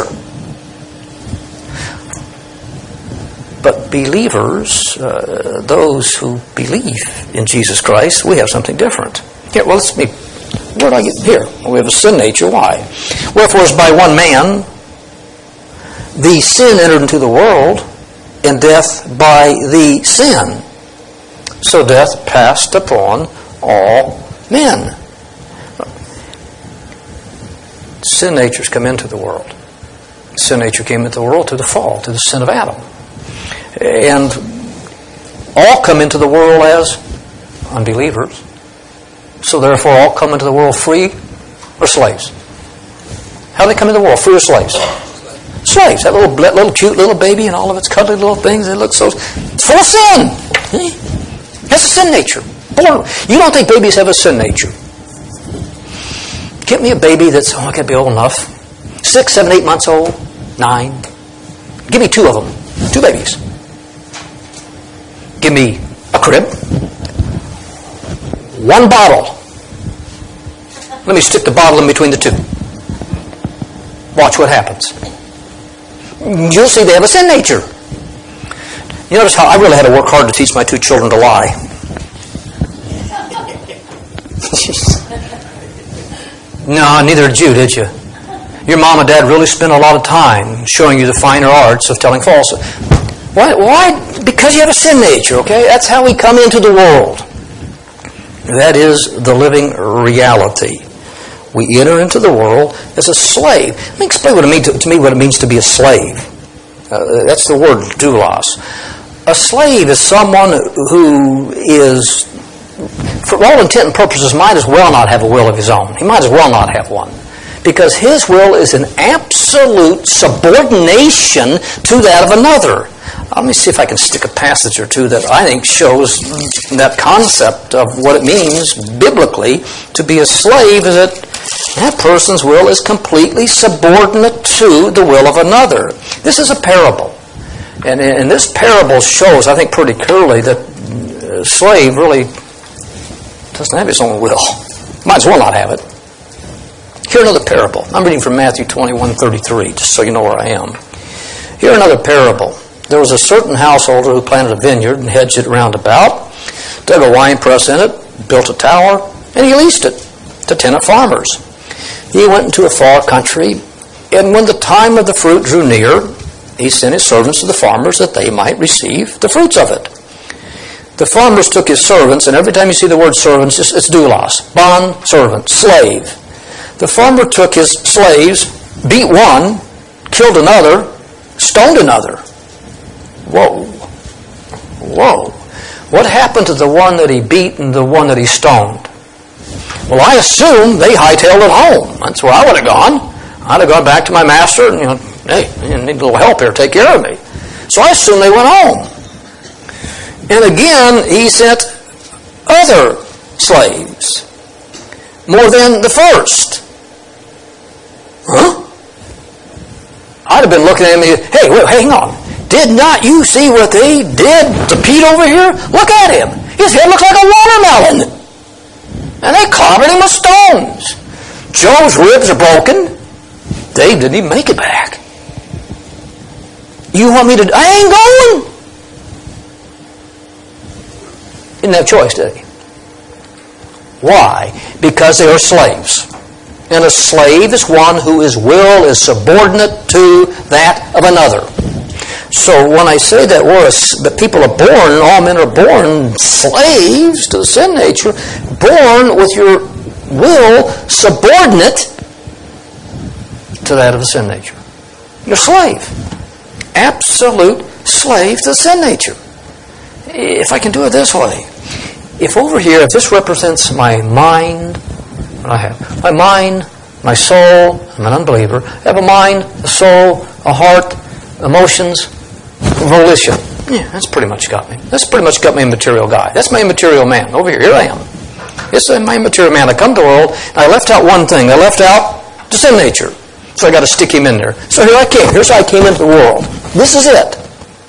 But believers, those who believe in Jesus Christ, we have something different. Here, well, where did I get here? Well, we have a sin nature. Why? Wherefore, as by one man the sin entered into the world, and death by the sin, so death passed upon all men. Sin natures come into the world. Sin nature came into the world through the fall, through the sin of Adam. And all come into the world as unbelievers. So therefore all come into the world free or slaves. How do they come into the world? Free or slaves? Slaves. That little cute little baby and all of its cuddly little things, they look so... It's full of sin. That's a sin nature. You don't think babies have a sin nature. Get me a baby that's, I can't be old enough. 6, 7, 8 months old. 9. Give me 2 of them. 2 babies. Give me a crib. 1 bottle. Let me stick the bottle in between the 2. Watch what happens. You'll see they have a sin nature. You notice how I really had to work hard to teach my 2 children to lie. No, neither did you, did you? Your mom and dad really spent a lot of time showing you the finer arts of telling falsehood. Why? Because you have a sin nature, okay? That's how we come into the world. That is the living reality. We enter into the world as a slave. Let me explain what it means to be a slave. That's the word doulos. A slave is someone who is, for all intent and purposes, might as well not have a will of his own. He might as well not have one. Because his will is an absolute subordination to that of another. Let me see if I can stick a passage or two that I think shows that concept of what it means biblically to be a slave, is that person's will is completely subordinate to the will of another. This is a parable. And this parable shows, I think, pretty clearly that a slave really doesn't have his own will. Might as well not have it. Here another parable. I'm reading from Matthew 21:33, just so you know where I am. Here another parable. There was a certain householder who planted a vineyard and hedged it round about, dug a wine press in it, built a tower, and he leased it to tenant farmers. He went into a far country, and when the time of the fruit drew near, he sent his servants to the farmers that they might receive the fruits of it. The farmers took his servants, and every time you see the word servants, it's doulos, bond, servant, slave. The farmer took his slaves, beat one, killed another, stoned another. Whoa. Whoa. What happened to the one that he beat and the one that he stoned? Well, I assume they hightailed it home. That's where I would have gone. I'd have gone back to my master and, hey, you need a little help here, take care of me. So I assume they went home. And again, he sent other slaves, more than the first. Huh? I'd have been looking at him and, hey, wait, hang on. Did not you see what they did to Pete over here? Look at him. His head looks like a watermelon. And they clobbered him with stones. Joe's ribs are broken. Dave didn't even make it back. You want me to... I ain't going. Didn't have a choice, did he? Why? Because they are slaves. And a slave is one whose will is subordinate to that of another. So when I say that people are born, all men are born slaves to the sin nature, born with your will subordinate to that of the sin nature. You're a slave. Absolute slave to the sin nature. If I can do it this way, if over here, if this represents my mind, what I have, my mind, my soul, I'm an unbeliever, I have a mind, a soul, a heart, emotions, volition. Yeah, that's pretty much got me. That's pretty much got me a material guy. That's my immaterial man. Over here I am. It's my immaterial man. I come to the world, and I left out one thing. I left out the sin nature. So I got to stick him in there. So here I came. Here's how I came into the world. This is it.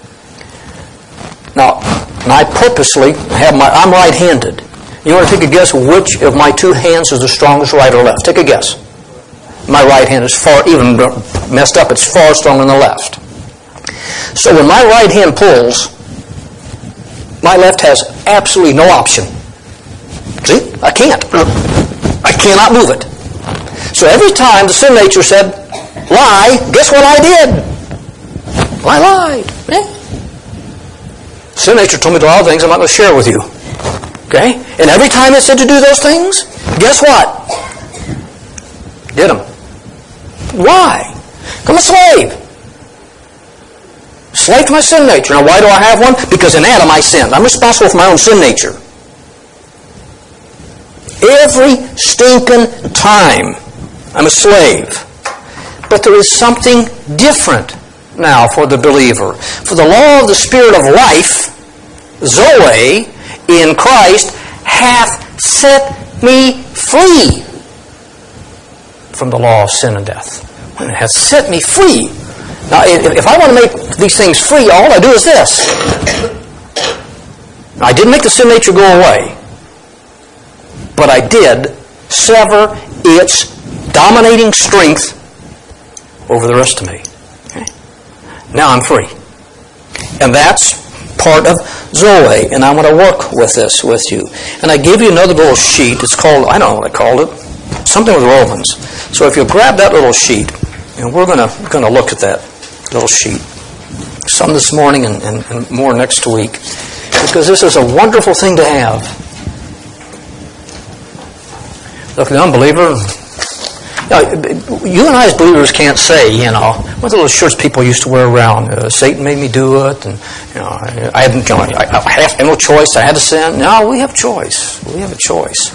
Now, I purposely I'm right-handed. You want to take a guess which of my 2 hands is the strongest, right or left? Take a guess. My right hand is far, even messed up, it's far stronger than the left. So when my right hand pulls, my left has absolutely no option. See? I can't. I cannot move it. So every time the sin nature said, lie, guess what I did? I lied. Yeah. Sin nature told me to do all things I'm not going to share with you. Okay? And every time it said to do those things, guess what? Did them. Why? I'm a slave. Slave to my sin nature. Now why do I have one? Because in Adam I sinned. I'm responsible for my own sin nature. Every stinking time I'm a slave. But there is something different now for the believer. For the law of the Spirit of life, Zoe, in Christ, hath set me free from the law of sin and death. It hath set me free. Now, if I want to make these things free, all I do is this. I didn't make the sin nature go away, but I did sever its dominating strength over the rest of me. Okay? Now I'm free. And that's part of Zoe, and I'm going to work with this with you. And I gave you another little sheet. It's called, I don't know what I called it, something with Romans. So if you grab that little sheet, and we're going to look at that little sheet, some this morning and more next week, because this is a wonderful thing to have. Look, the unbeliever, you and I as believers can't say, what the little shirts people used to wear around, Satan made me do it, and I have no choice, I had to sin. No, we have choice. We have a choice.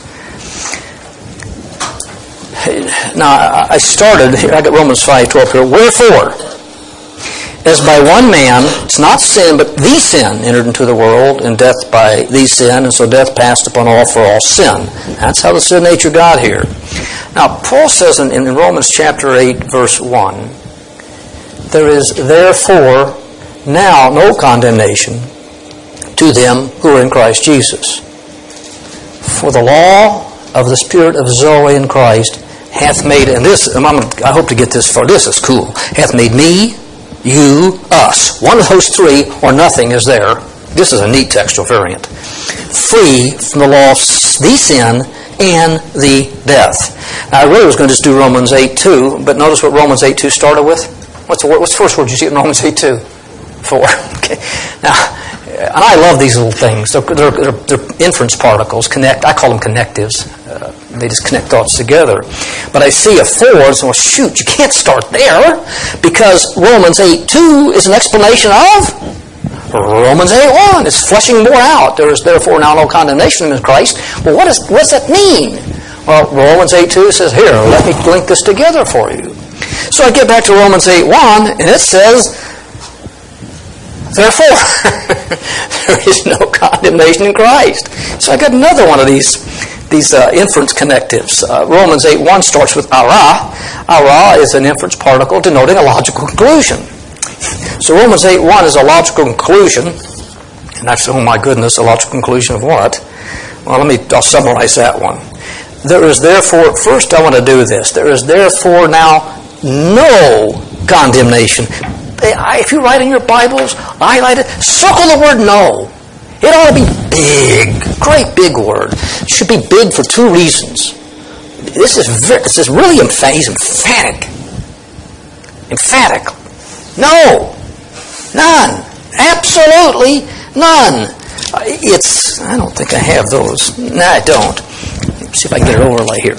Now, I got Romans 5:12 here. Wherefore, as by one man, it's not sin, but the sin entered into the world, and death by the sin, and so death passed upon all for all sin. That's how the sin nature got here. Now, Paul says in Romans chapter 8, verse 1, there is therefore now no condemnation to them who are in Christ Jesus. For the law of the Spirit of Zoe in Christ hath made, and this, I hope to get this far, this is cool, hath made me, you, us. One of those three or nothing is there. This is a neat textual variant. Free from the law of the sin and the death. Now, I really was going to just do Romans 8:2, but notice what Romans 8:2 started with. What's the first word you see in Romans 8:2? For. Okay. Now, and I love these little things. They're inference particles. I call them connectives. They just connect thoughts together. But I see a for, and so shoot, you can't start there, because Romans 8:2 is an explanation of Romans 8:1. It's fleshing more out. There is therefore now no condemnation in Christ. Well, what does that mean? Well, Romans 8:2 says, here, let me link this together for you. So I get back to Romans 8:1, and it says, therefore, there is no condemnation in Christ. So I got another one of these inference connectives. Romans 8:1 starts with ara. Ara is an inference particle denoting a logical conclusion. So Romans 8:1 is a logical conclusion. And that's, oh my goodness, a logical conclusion of what? Well, I'll summarize that one. There is therefore, first I want to do this. There is therefore now no condemnation. If you write in your Bibles, highlight it, circle the word no. It ought to be big, great big word. It should be big for two reasons. This is really emphatic. Emphatic. No. None. Absolutely none. I don't think I have those. No, I don't. Let's see if I can get an overlay here.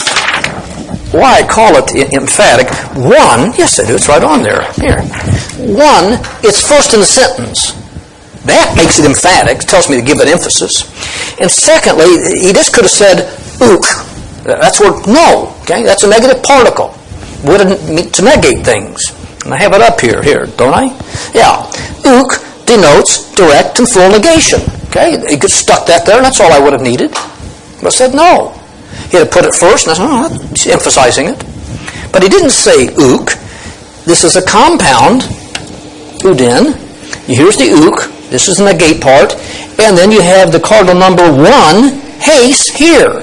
Why I call it emphatic. One, yes I do, it's right on there. Here. One, it's first in the sentence. That makes it emphatic, tells me to give it emphasis. And secondly, he just could have said, ook. That's word no. Okay, that's a negative particle. To negate things. And I have it up here, don't I? Yeah. Ook denotes direct and full negation. Okay, he could have stuck that there, and that's all I would have needed. But said no. He had to put it first, and I said, he's emphasizing it. But he didn't say ook. This is a compound, uden. Here's the ook. This is the negate part. And then you have the cardinal number 1, haste, here.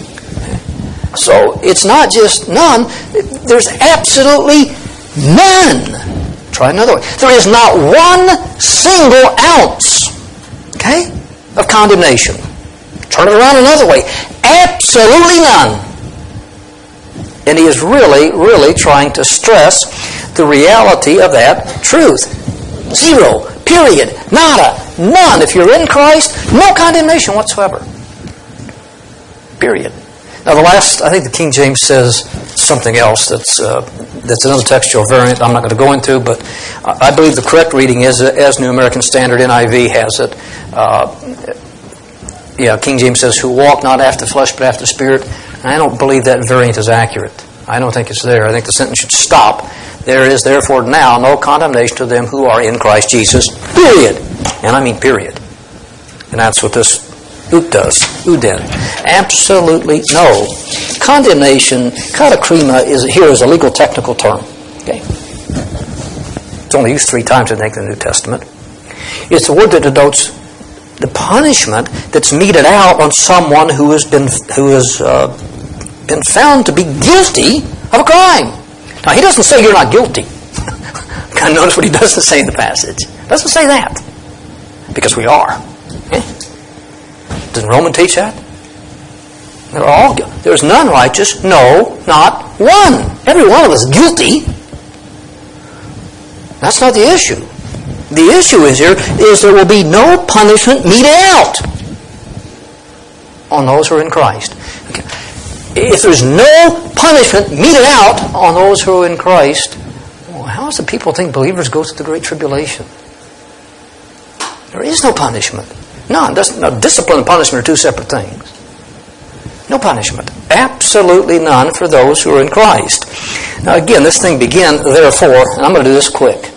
So it's not just none. There's absolutely none. Try another way. There is not one single ounce, okay, of condemnation. Turn it around another way. Absolutely none. And he is really, really trying to stress the reality of that truth. Zero. Period. Nada. None. If you're in Christ, no condemnation whatsoever. Period. Now I think the King James says something else that's another textual variant I'm not going to go into, but I believe the correct reading is as New American Standard NIV has it. King James says, who walk not after the flesh but after the Spirit. And I don't believe that variant is accurate. I don't think it's there. I think the sentence should stop. There is therefore now no condemnation to them who are in Christ Jesus. Period. And I mean period. And that's what this ook does. Uden. Absolutely no. Condemnation, katakrima, is a legal technical term. Okay. It's only used 3 times, I think, in the New Testament. It's a word that denotes the punishment that's meted out on someone who has been found to be guilty of a crime. Now, he doesn't say you're not guilty. Kind of notice what he doesn't say in the passage. Doesn't say that. Because we are. Okay? Doesn't Romans teach that? They're all guilty. There's none righteous. No, not one. Every one of us is guilty. That's not the issue. The issue is there will be no punishment meted out on those who are in Christ. Okay. If there's no punishment meted out on those who are in Christ, well, how does the people think believers go through the Great Tribulation? There is no punishment. None. Discipline and punishment are two separate things. No punishment. Absolutely none for those who are in Christ. Now again, this thing began, therefore, and I'm going to do this quick.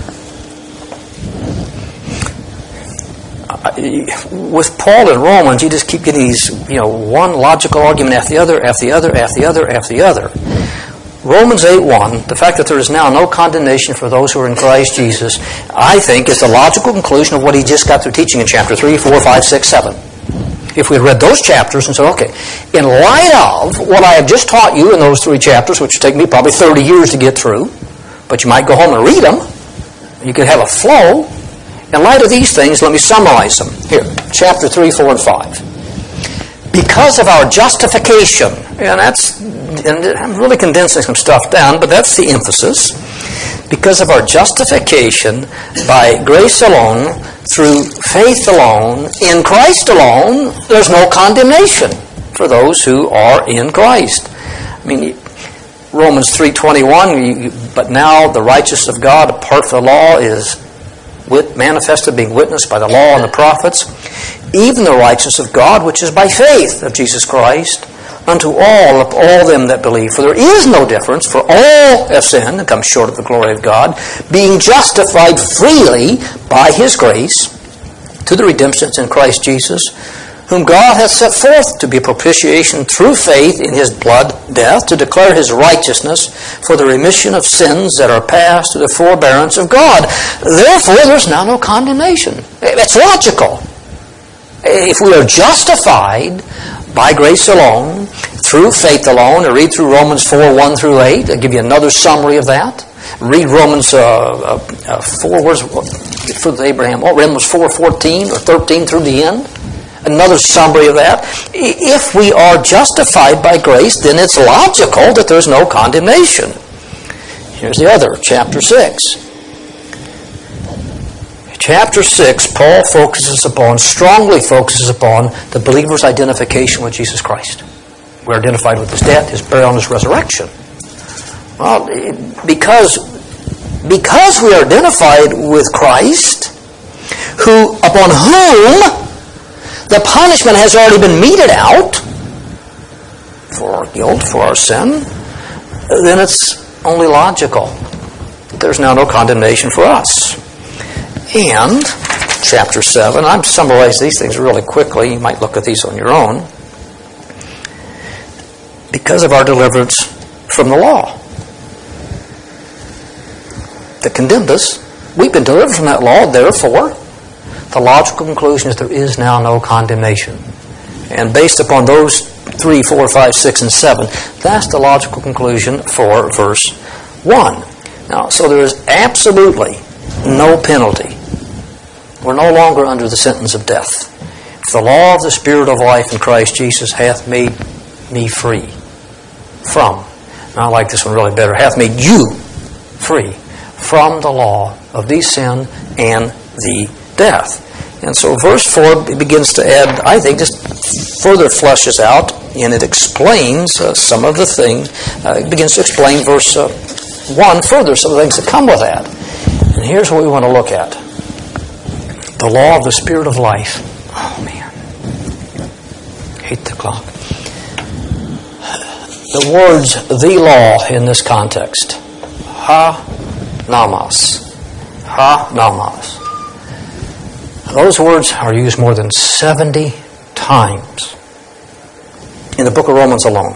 With Paul in Romans, you just keep getting these, one logical argument after the other, after the other, after the other, after the other. Romans 8:1, the fact that there is now no condemnation for those who are in Christ Jesus, I think is the logical conclusion of what he just got through teaching in chapter 3, 4, 5, 6, 7. If we had read those chapters and said, okay, in light of what I have just taught you in those 3 chapters, which would take me probably 30 years to get through, but you might go home and read them, you could have a flow. In light of these things, let me summarize them. Here, chapter 3, 4, and 5. Because of our justification, and I'm really condensing some stuff down, but that's the emphasis. Because of our justification by grace alone, through faith alone, in Christ alone, there's no condemnation for those who are in Christ. I mean, Romans 3:21, but now the righteousness of God apart from the law is manifested, being witnessed by the law and the prophets, even the righteousness of God, which is by faith of Jesus Christ, unto all them that believe. For there is no difference, for all have sinned and come short of the glory of God, being justified freely by His grace to the redemption in Christ Jesus, whom God hath set forth to be a propitiation through faith in His blood death, to declare His righteousness for the remission of sins that are past to the forbearance of God. Therefore, there's now no condemnation. That's logical. If we are justified by grace alone, through faith alone, or read through Romans 4, 1 through 8, I'll give you another summary of that. Read Romans 4, where's for Abraham? Romans 4, 14 or 13 through the end. Another summary of that. If we are justified by grace, then it's logical that there's no condemnation. Here's the other, chapter 6. Chapter 6, Paul strongly focuses upon the believer's identification with Jesus Christ. We're identified with His death, His burial, and His resurrection. Well, because we are identified with Christ, upon whom the punishment has already been meted out for our guilt, for our sin, then it's only logical that there's now no condemnation for us. And, chapter 7, I'm summarizing these things really quickly. You might look at these on your own. Because of our deliverance from the law that condemned us, we've been delivered from that law, therefore, the logical conclusion is there is now no condemnation. And based upon those 3, 4, 5, 6, and 7, that's the logical conclusion for verse 1. Now, so there is absolutely no penalty. We're no longer under the sentence of death. For the law of the Spirit of life in Christ Jesus hath made me free from, and I like this one really better, hath made you free from the law of the sin and the death. And so verse 4 begins to add, I think, just further fleshes out, and it explains some of the things. It begins to explain verse 1 further, some of the things that come with that. And here's what we want to look at. The law of the Spirit of life. Oh, man. Hate the clock. The words, the law, in this context. Ha-namas. Ha-namas. Those words are used more than 70 times in the book of Romans alone.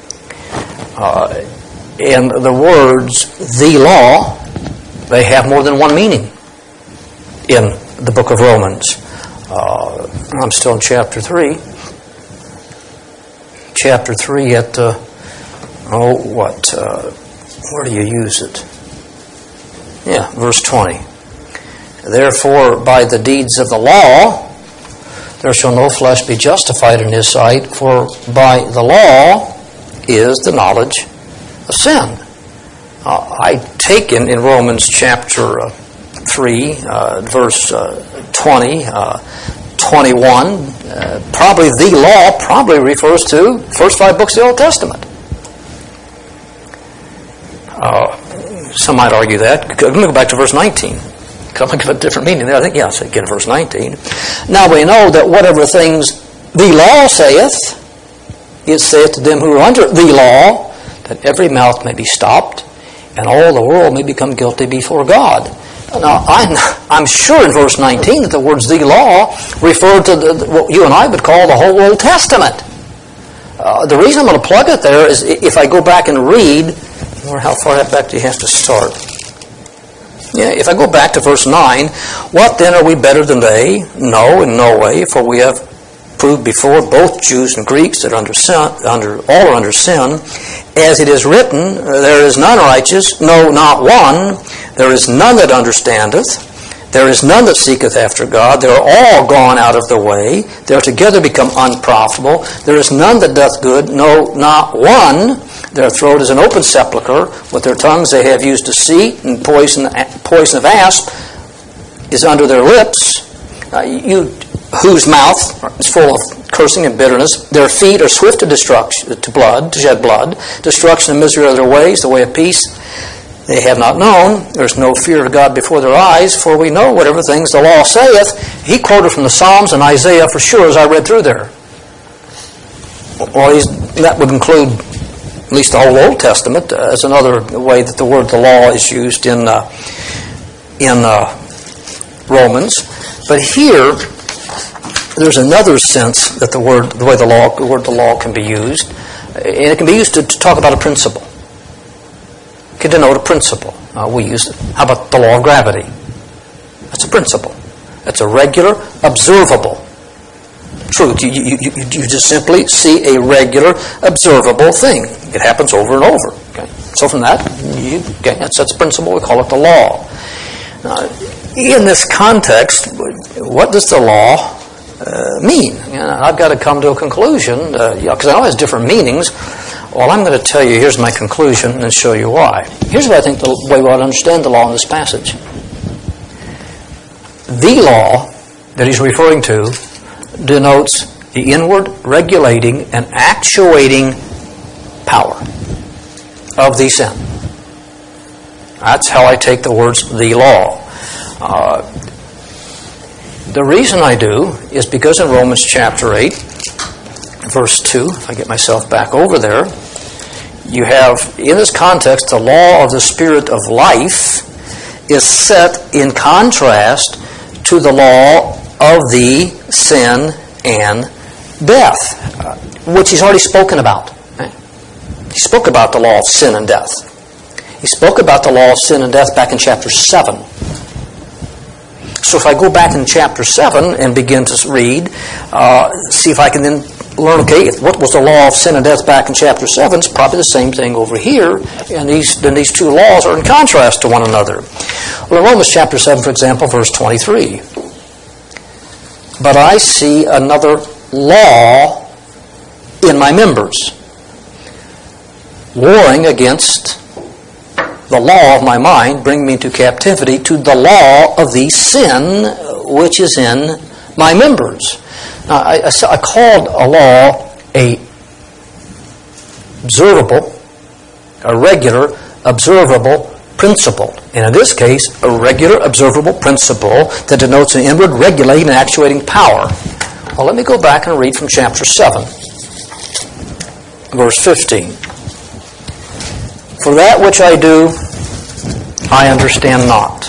And the words, the law, they have more than one meaning in the book of Romans. I'm still in chapter 3. Chapter 3 at, Where do you use it? Yeah, verse 20. Therefore, by the deeds of the law, there shall no flesh be justified in his sight, for by the law is the knowledge of sin. I take in Romans chapter 3, verse 20, 21, probably the law probably refers to the first 5 books of the Old Testament. Some might argue that. Let me go back to verse 19. Come and give a different meaning there. I think, yes, again, verse 19. Now we know that whatever things the law saith, it saith to them who are under the law, that every mouth may be stopped, and all the world may become guilty before God. Now, I'm sure in verse 19 that the words the law refer to what you and I would call the whole Old Testament. The reason I'm going to plug it there is if I go back and read, or how far back do you have to start? Yeah, if I go back to verse 9, what then are we better than they? No, in no way, for we have proved before both Jews and Greeks that all are under sin. As it is written, there is none righteous, no, not one. There is none that understandeth. There is none that seeketh after God. They are all gone out of the way. They are together become unprofitable. There is none that doth good, no, not one. Their throat is an open sepulchre. With their tongues they have used deceit, and poison of asp is under their lips. Whose mouth is full of cursing and bitterness. Their feet are swift to destruction, to shed blood. Destruction and misery are their ways, the way of peace they have not known. There is no fear of God before their eyes, for we know whatever things the law saith. He quoted from the Psalms and Isaiah for sure, as I read through there. Well, that would include at least the whole Old Testament, as another way that the word the law is used in Romans. But here, there's another sense that the word the law can be used, and it can be used to talk about a principle. It can denote a principle. We use it. How about the law of gravity? That's a principle. That's a regular, observable truth. You just simply see a regular, observable thing. It happens over and over. Okay? So from that, that's a principle. We call it the law. Now, in this context, what does the law mean? I've got to come to a conclusion, because I know it has different meanings. Well, I'm going to tell you, here's my conclusion, and show you why. Here's what I think the way we ought to understand the law in this passage. The law that he's referring to denotes the inward regulating and actuating power of the sin. That's how I take the words, the law. The reason I do is because in Romans chapter 8, verse 2, if I get myself back over there, you have, in this context, the law of the Spirit of life is set in contrast to the law of the sin and death, which he's already spoken about. Right? He spoke about the law of sin and death. He spoke about the law of sin and death back in chapter 7. So if I go back in chapter 7 and begin to read, see if I can then learn, okay, what was the law of sin and death back in chapter 7? It's probably the same thing over here, and then these two laws are in contrast to one another. Well, in Romans chapter 7, for example, verse 23, but I see another law in my members, warring against the law of my mind, bring me into captivity to the law of the sin which is in my members. Now, I called a law a regular, observable principle. And in this case, a regular, observable principle that denotes an inward regulating and actuating power. Well, let me go back and read from chapter 7, verse 15. For that which I do, I understand not.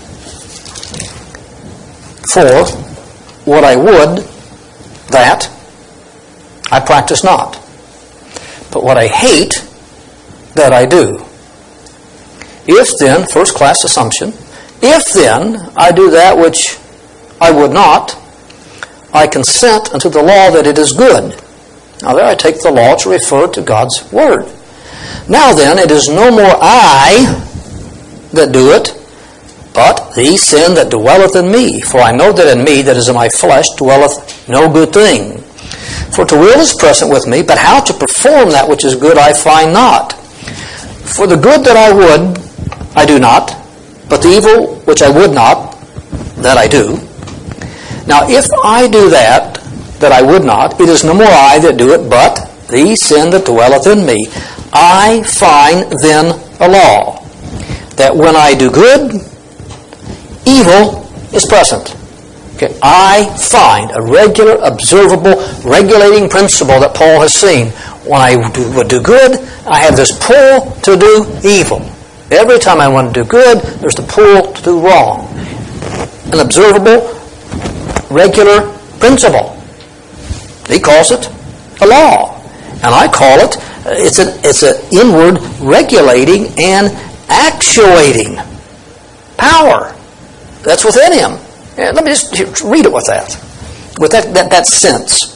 For what I would, that I practice not. But what I hate, that I do. If then, first class assumption, if then I do that which I would not, I consent unto the law that it is good. Now there I take the law to refer to God's Word. Now then, it is no more I that do it, but the sin that dwelleth in me. For I know that in me, that is in my flesh, dwelleth no good thing. For to will is present with me, but how to perform that which is good I find not. For the good that I would, I do not, but the evil which I would not, that I do. Now if I do that I would not, it is no more I that do it, but the sin that dwelleth in me. I find then a law, that when I do good, evil is present. Okay, I find a regular, observable, regulating principle that Paul has seen. When I would do good, I have this pull to do evil. Every time I want to do good, there's the pull to do wrong. An observable, regular principle. He calls it a law. And I call it, it's an inward regulating and actuating power that's within him. Let me just read it with that sense.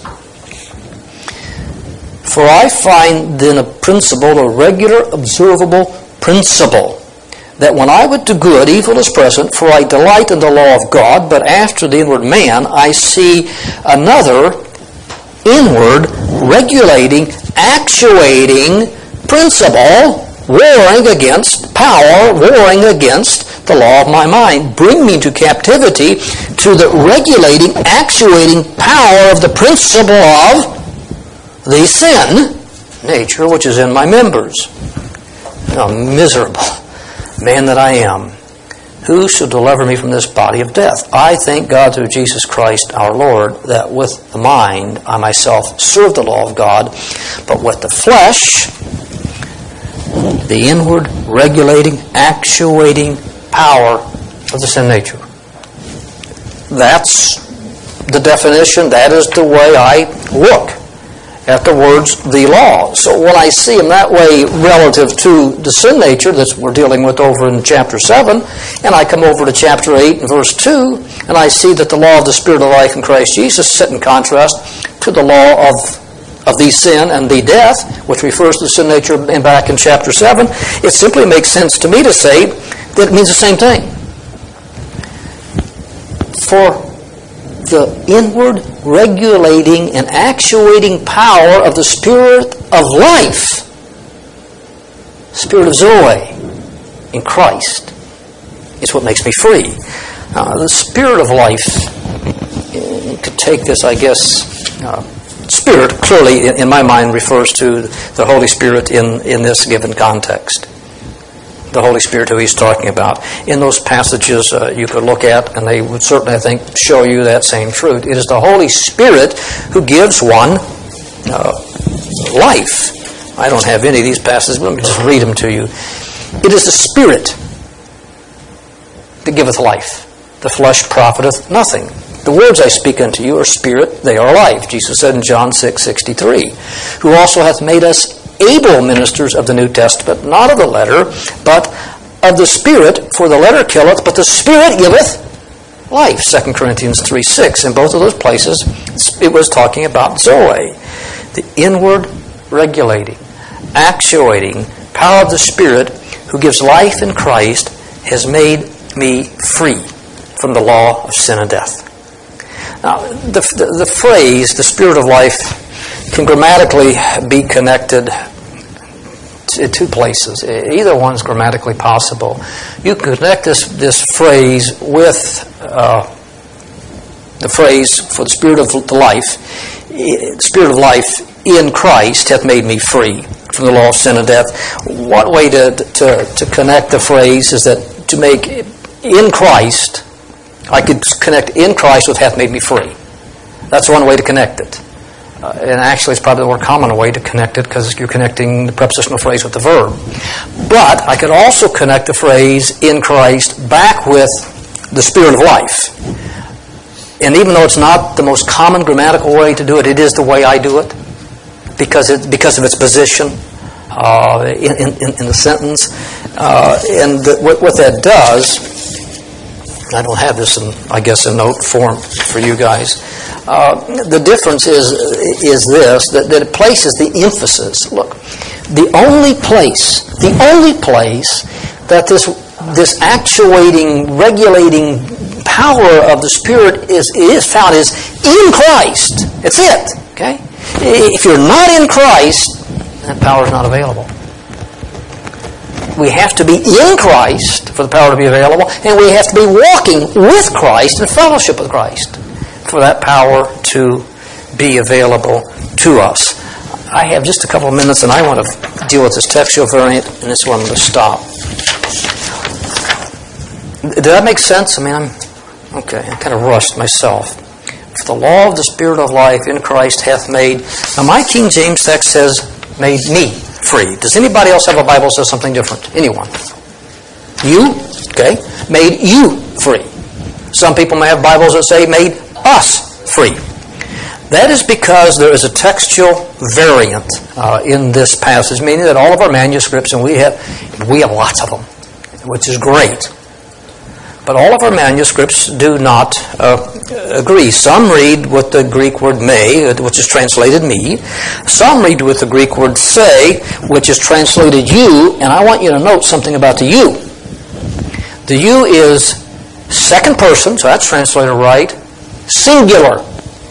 For I find then a principle, a regular, observable principle, that when I would do good, evil is present, for I delight in the law of God, but after the inward man I see another inward, regulating, actuating principle, warring against power, warring against the law of my mind, bring me to captivity to the regulating, actuating power of the principle of the sin nature which is in my members. Oh, miserable man that I am, who shall deliver me from this body of death? I thank God through Jesus Christ our Lord, that with the mind I myself serve the law of God, but with the flesh, the inward regulating, actuating power of the sin nature. That's the definition. That is the way I look at the words, the law. So when I see them that way relative to the sin nature that we're dealing with over in chapter 7, and I come over to chapter 8 and verse 2, and I see that the law of the Spirit of life in Christ Jesus set in contrast to the law of the sin and the death, which refers to the sin nature back in chapter 7, it simply makes sense to me to say that it means the same thing. For the inward regulating and actuating power of the Spirit of life, Spirit of Zoe in Christ, is what makes me free. The Spirit of life, you could take this, I guess, Spirit clearly in my mind refers to the Holy Spirit in this given context. The Holy Spirit who he's talking about. In those passages you could look at, and they would certainly, I think, show you that same truth. It is the Holy Spirit who gives one life. I don't have any of these passages, but let me just read them to you. It is the Spirit that giveth life. The flesh profiteth nothing. The words I speak unto you are spirit, they are life. Jesus said in John 6:63, who also hath made us able ministers of the New Testament, not of the letter, but of the Spirit, for the letter killeth, but the Spirit giveth life. 2 Corinthians 3:6. In both of those places, it was talking about Zoe, the inward regulating, actuating power of the Spirit who gives life in Christ has made me free from the law of sin and death. Now, the phrase, the Spirit of life, can grammatically be connected to two places. Either one's grammatically possible. You connect this phrase with the phrase for the Spirit of the life. Spirit of life in Christ hath made me free from the law of sin and death. One way to connect the phrase is that to make in Christ, I could connect in Christ with hath made me free. That's one way to connect it. And actually it's probably the more common way to connect it because you're connecting the prepositional phrase with the verb. But I could also connect the phrase in Christ back with the Spirit of life. And even though it's not the most common grammatical way to do it, it is the way I do it because of its position in the sentence. And what that does I don't have this in, I guess, in note form for you guys. The difference is this, that it places the emphasis. Look, the only place that this actuating, regulating power of the Spirit is found is in Christ. That's it. Okay? If you're not in Christ, that power is not available. We have to be in Christ for the power to be available, and we have to be walking with Christ in fellowship with Christ for that power to be available to us. I have just a couple of minutes, and I want to deal with this textual variant, and this is where I'm going to stop. Did that make sense? I mean, I kind of rushed myself. For the law of the Spirit of life in Christ hath made... Now, my King James text says, made me free. Does anybody else have a Bible that says something different? Anyone? You? Okay. Made you free. Some people may have Bibles that say, made us free. That is because there is a textual variant in this passage, meaning that all of our manuscripts, and we have lots of them, which is great. But all of our manuscripts do not agree. Some read with the Greek word may, which is translated me. Some read with the Greek word say, which is translated you. And I want you to note something about the you. The you is second person, so that's translated right. Singular.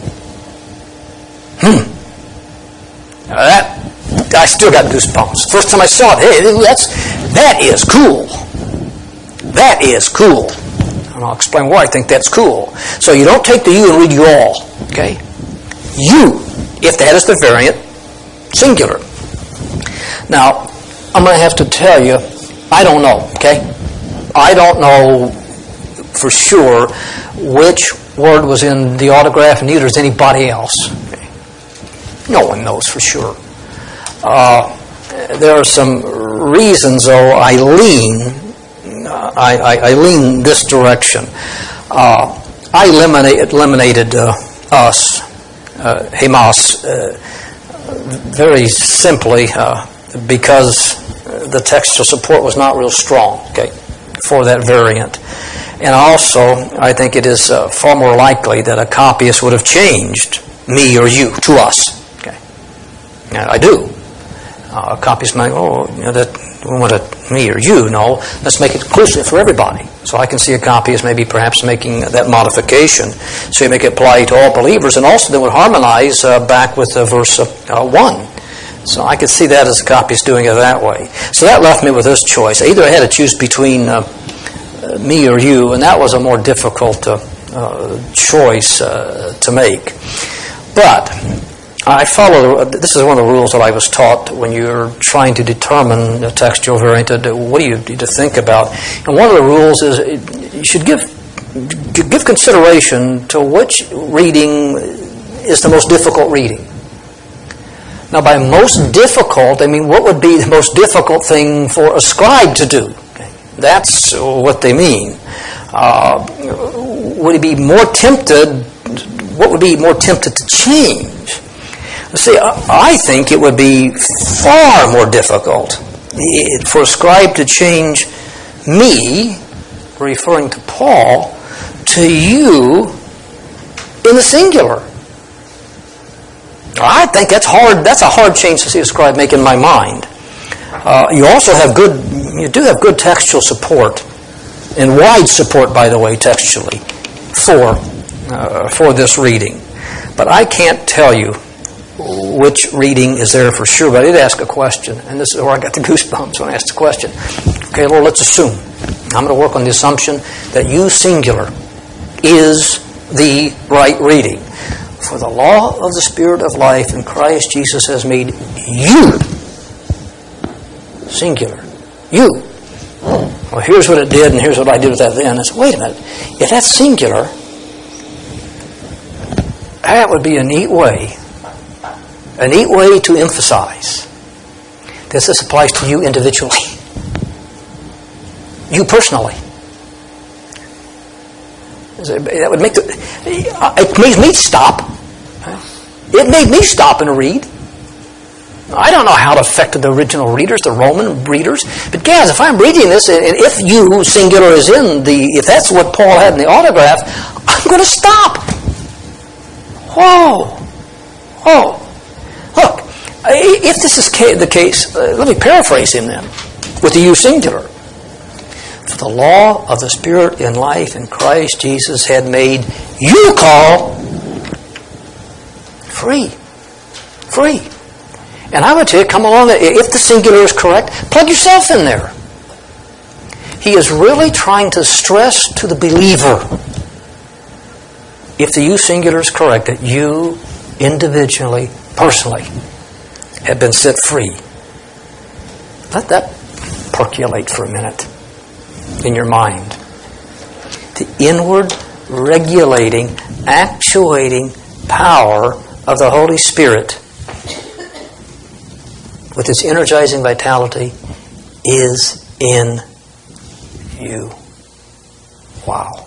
I still got goosebumps. First time I saw it, hey, that is cool. That is cool. And I'll explain why I think that's cool. So you don't take the you and read you all. Okay? You, if that is the variant, singular. Now, I'm going to have to tell you, I don't know. Okay? I don't know for sure which word was in the autograph, and neither does anybody else. Okay? No one knows for sure. There are some reasons, though, I lean this direction. I eliminated us, Hamas, very simply because the textual support was not real strong, okay, for that variant. And also, I think it is far more likely that a copyist would have changed me or you to us. Okay, I do. A copyist might, that we want me or you. No, let's make it inclusive for everybody. So I can see a copyist maybe perhaps making that modification so you make it apply to all believers, and also that would harmonize back with verse 1. So I could see that as a copyist doing it that way. So that left me with this choice. Either I had to choose between me or you, and that was a more difficult choice to make. But I follow, this is one of the rules that I was taught when you're trying to determine a textual variant. What do you need to think about? And one of the rules is you should give consideration to which reading is the most difficult reading. Now, by most difficult, I mean what would be the most difficult thing for a scribe to do? Okay. That's what they mean. Would he be more tempted? What would be more tempted to change? See, I think it would be far more difficult for a scribe to change me, referring to Paul, to you in the singular. I think that's hard. That's a hard change to see a scribe make in my mind. You also have you do have good textual support, and wide support, by the way, textually, for this reading. But I can't tell you which reading is there for sure. But I did ask a question, and this is where I got the goosebumps when I asked the question. Okay, Lord, let's assume. I'm going to work on the assumption that you singular is the right reading. For the law of the Spirit of life in Christ Jesus has made you singular. You. Well, here's what it did, and here's what I did with that then. I said, wait a minute. If that's singular, that would be a neat way to emphasize that this applies to you individually. You personally. That would make it made me stop. It made me stop and read. I don't know how it affected the original readers, the Roman readers. But guys, if I'm reading this, and if you, singular, is in if that's what Paul had in the autograph, I'm going to stop. Whoa. Look, if this is the case, let me paraphrase him then, with the you singular. For the law of the Spirit in life in Christ Jesus had made you call free. Free. And I would tell you, come along, if the singular is correct, plug yourself in there. He is really trying to stress to the believer, if the you singular is correct, that you individually, personally, have been set free. Let that percolate for a minute in your mind. The inward regulating, actuating power of the Holy Spirit with its energizing vitality is in you. Wow.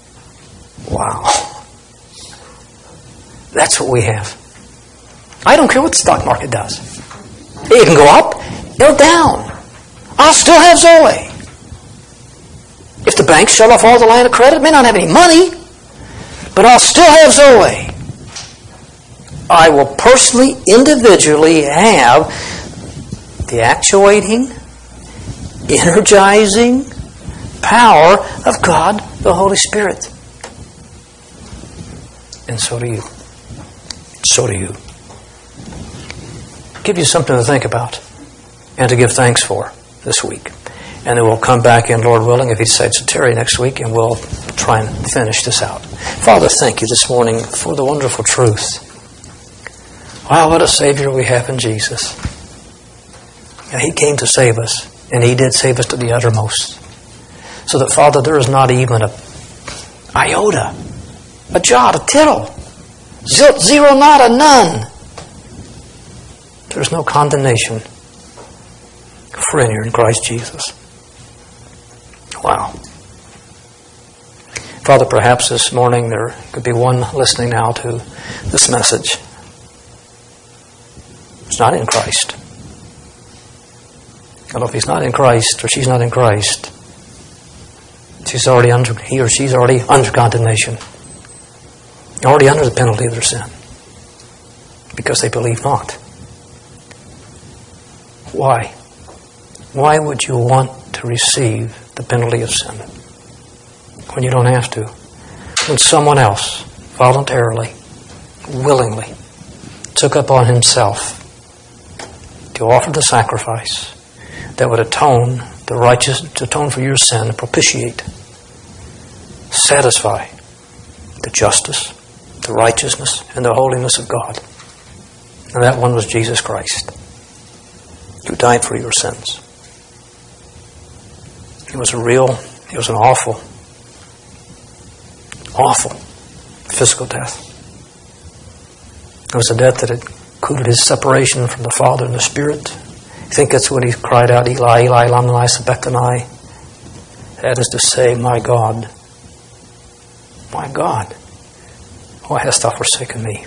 That's what we have. I don't care what the stock market does. It can go up or down. I'll still have Zoe. If the banks shut off all the line of credit, it may not have any money, but I'll still have Zoe. I will personally, individually have the actuating, energizing power of God, the Holy Spirit. And so do you. So do you. Give you something to think about and to give thanks for this week. And then we'll come back in, Lord willing, if He decides to tarry next week, and we'll try and finish this out. Father, thank you this morning for the wonderful truth. Wow, what a Savior we have in Jesus. And He came to save us, and He did save us to the uttermost. So that, Father, there is not even a iota, a jot, a tittle, zilch, zero, nada, none. There's no condemnation for any in Christ Jesus. Wow. Father, perhaps this morning there could be one listening now to this message. It's not in Christ. Well, if he's not in Christ or she's not in Christ, he or she's already under condemnation. Already under the penalty of their sin. Because they believe not. Why? Why would you want to receive the penalty of sin when you don't have to? When someone else voluntarily, willingly took upon himself to offer the sacrifice that would atone for your sin, propitiate, satisfy the justice, the righteousness, and the holiness of God. And that one was Jesus Christ, who died for your sins. It was an awful physical death. It was a death that included his separation from the Father and the Spirit. I think that's what he cried out, Eli, Eli, lama sabachthani. That is to say, my God, why hast thou forsaken me?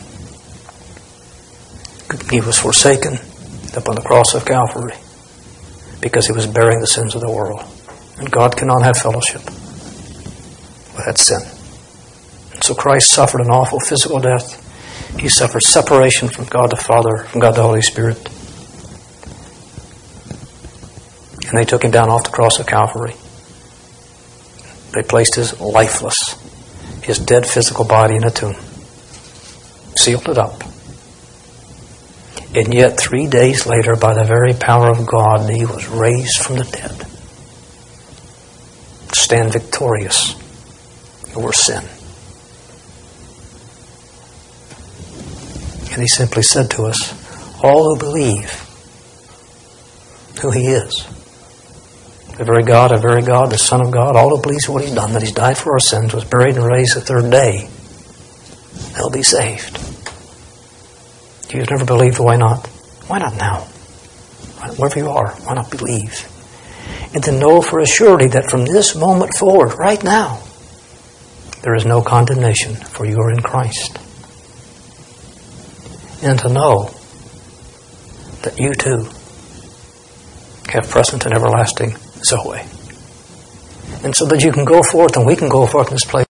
He was forsaken upon the cross of Calvary because he was bearing the sins of the world. And God cannot have fellowship with that sin. And so Christ suffered an awful physical death. He suffered separation from God the Father, from God the Holy Spirit. And they took him down off the cross of Calvary. They placed his lifeless, his dead physical body in a tomb. Sealed it up. And yet 3 days later, by the very power of God, he was raised from the dead. To stand victorious over sin. And he simply said to us, all who believe who he is, the very God, the Son of God, all who believes what he's done, that he's died for our sins, was buried and raised the third day, they'll be saved. If you've never believed, why not? Why not now? Wherever you are, why not believe? And to know for a surety that from this moment forward, right now, there is no condemnation, for you are in Christ. And to know that you too have present and everlasting Zoe. And so that you can go forth and we can go forth in this place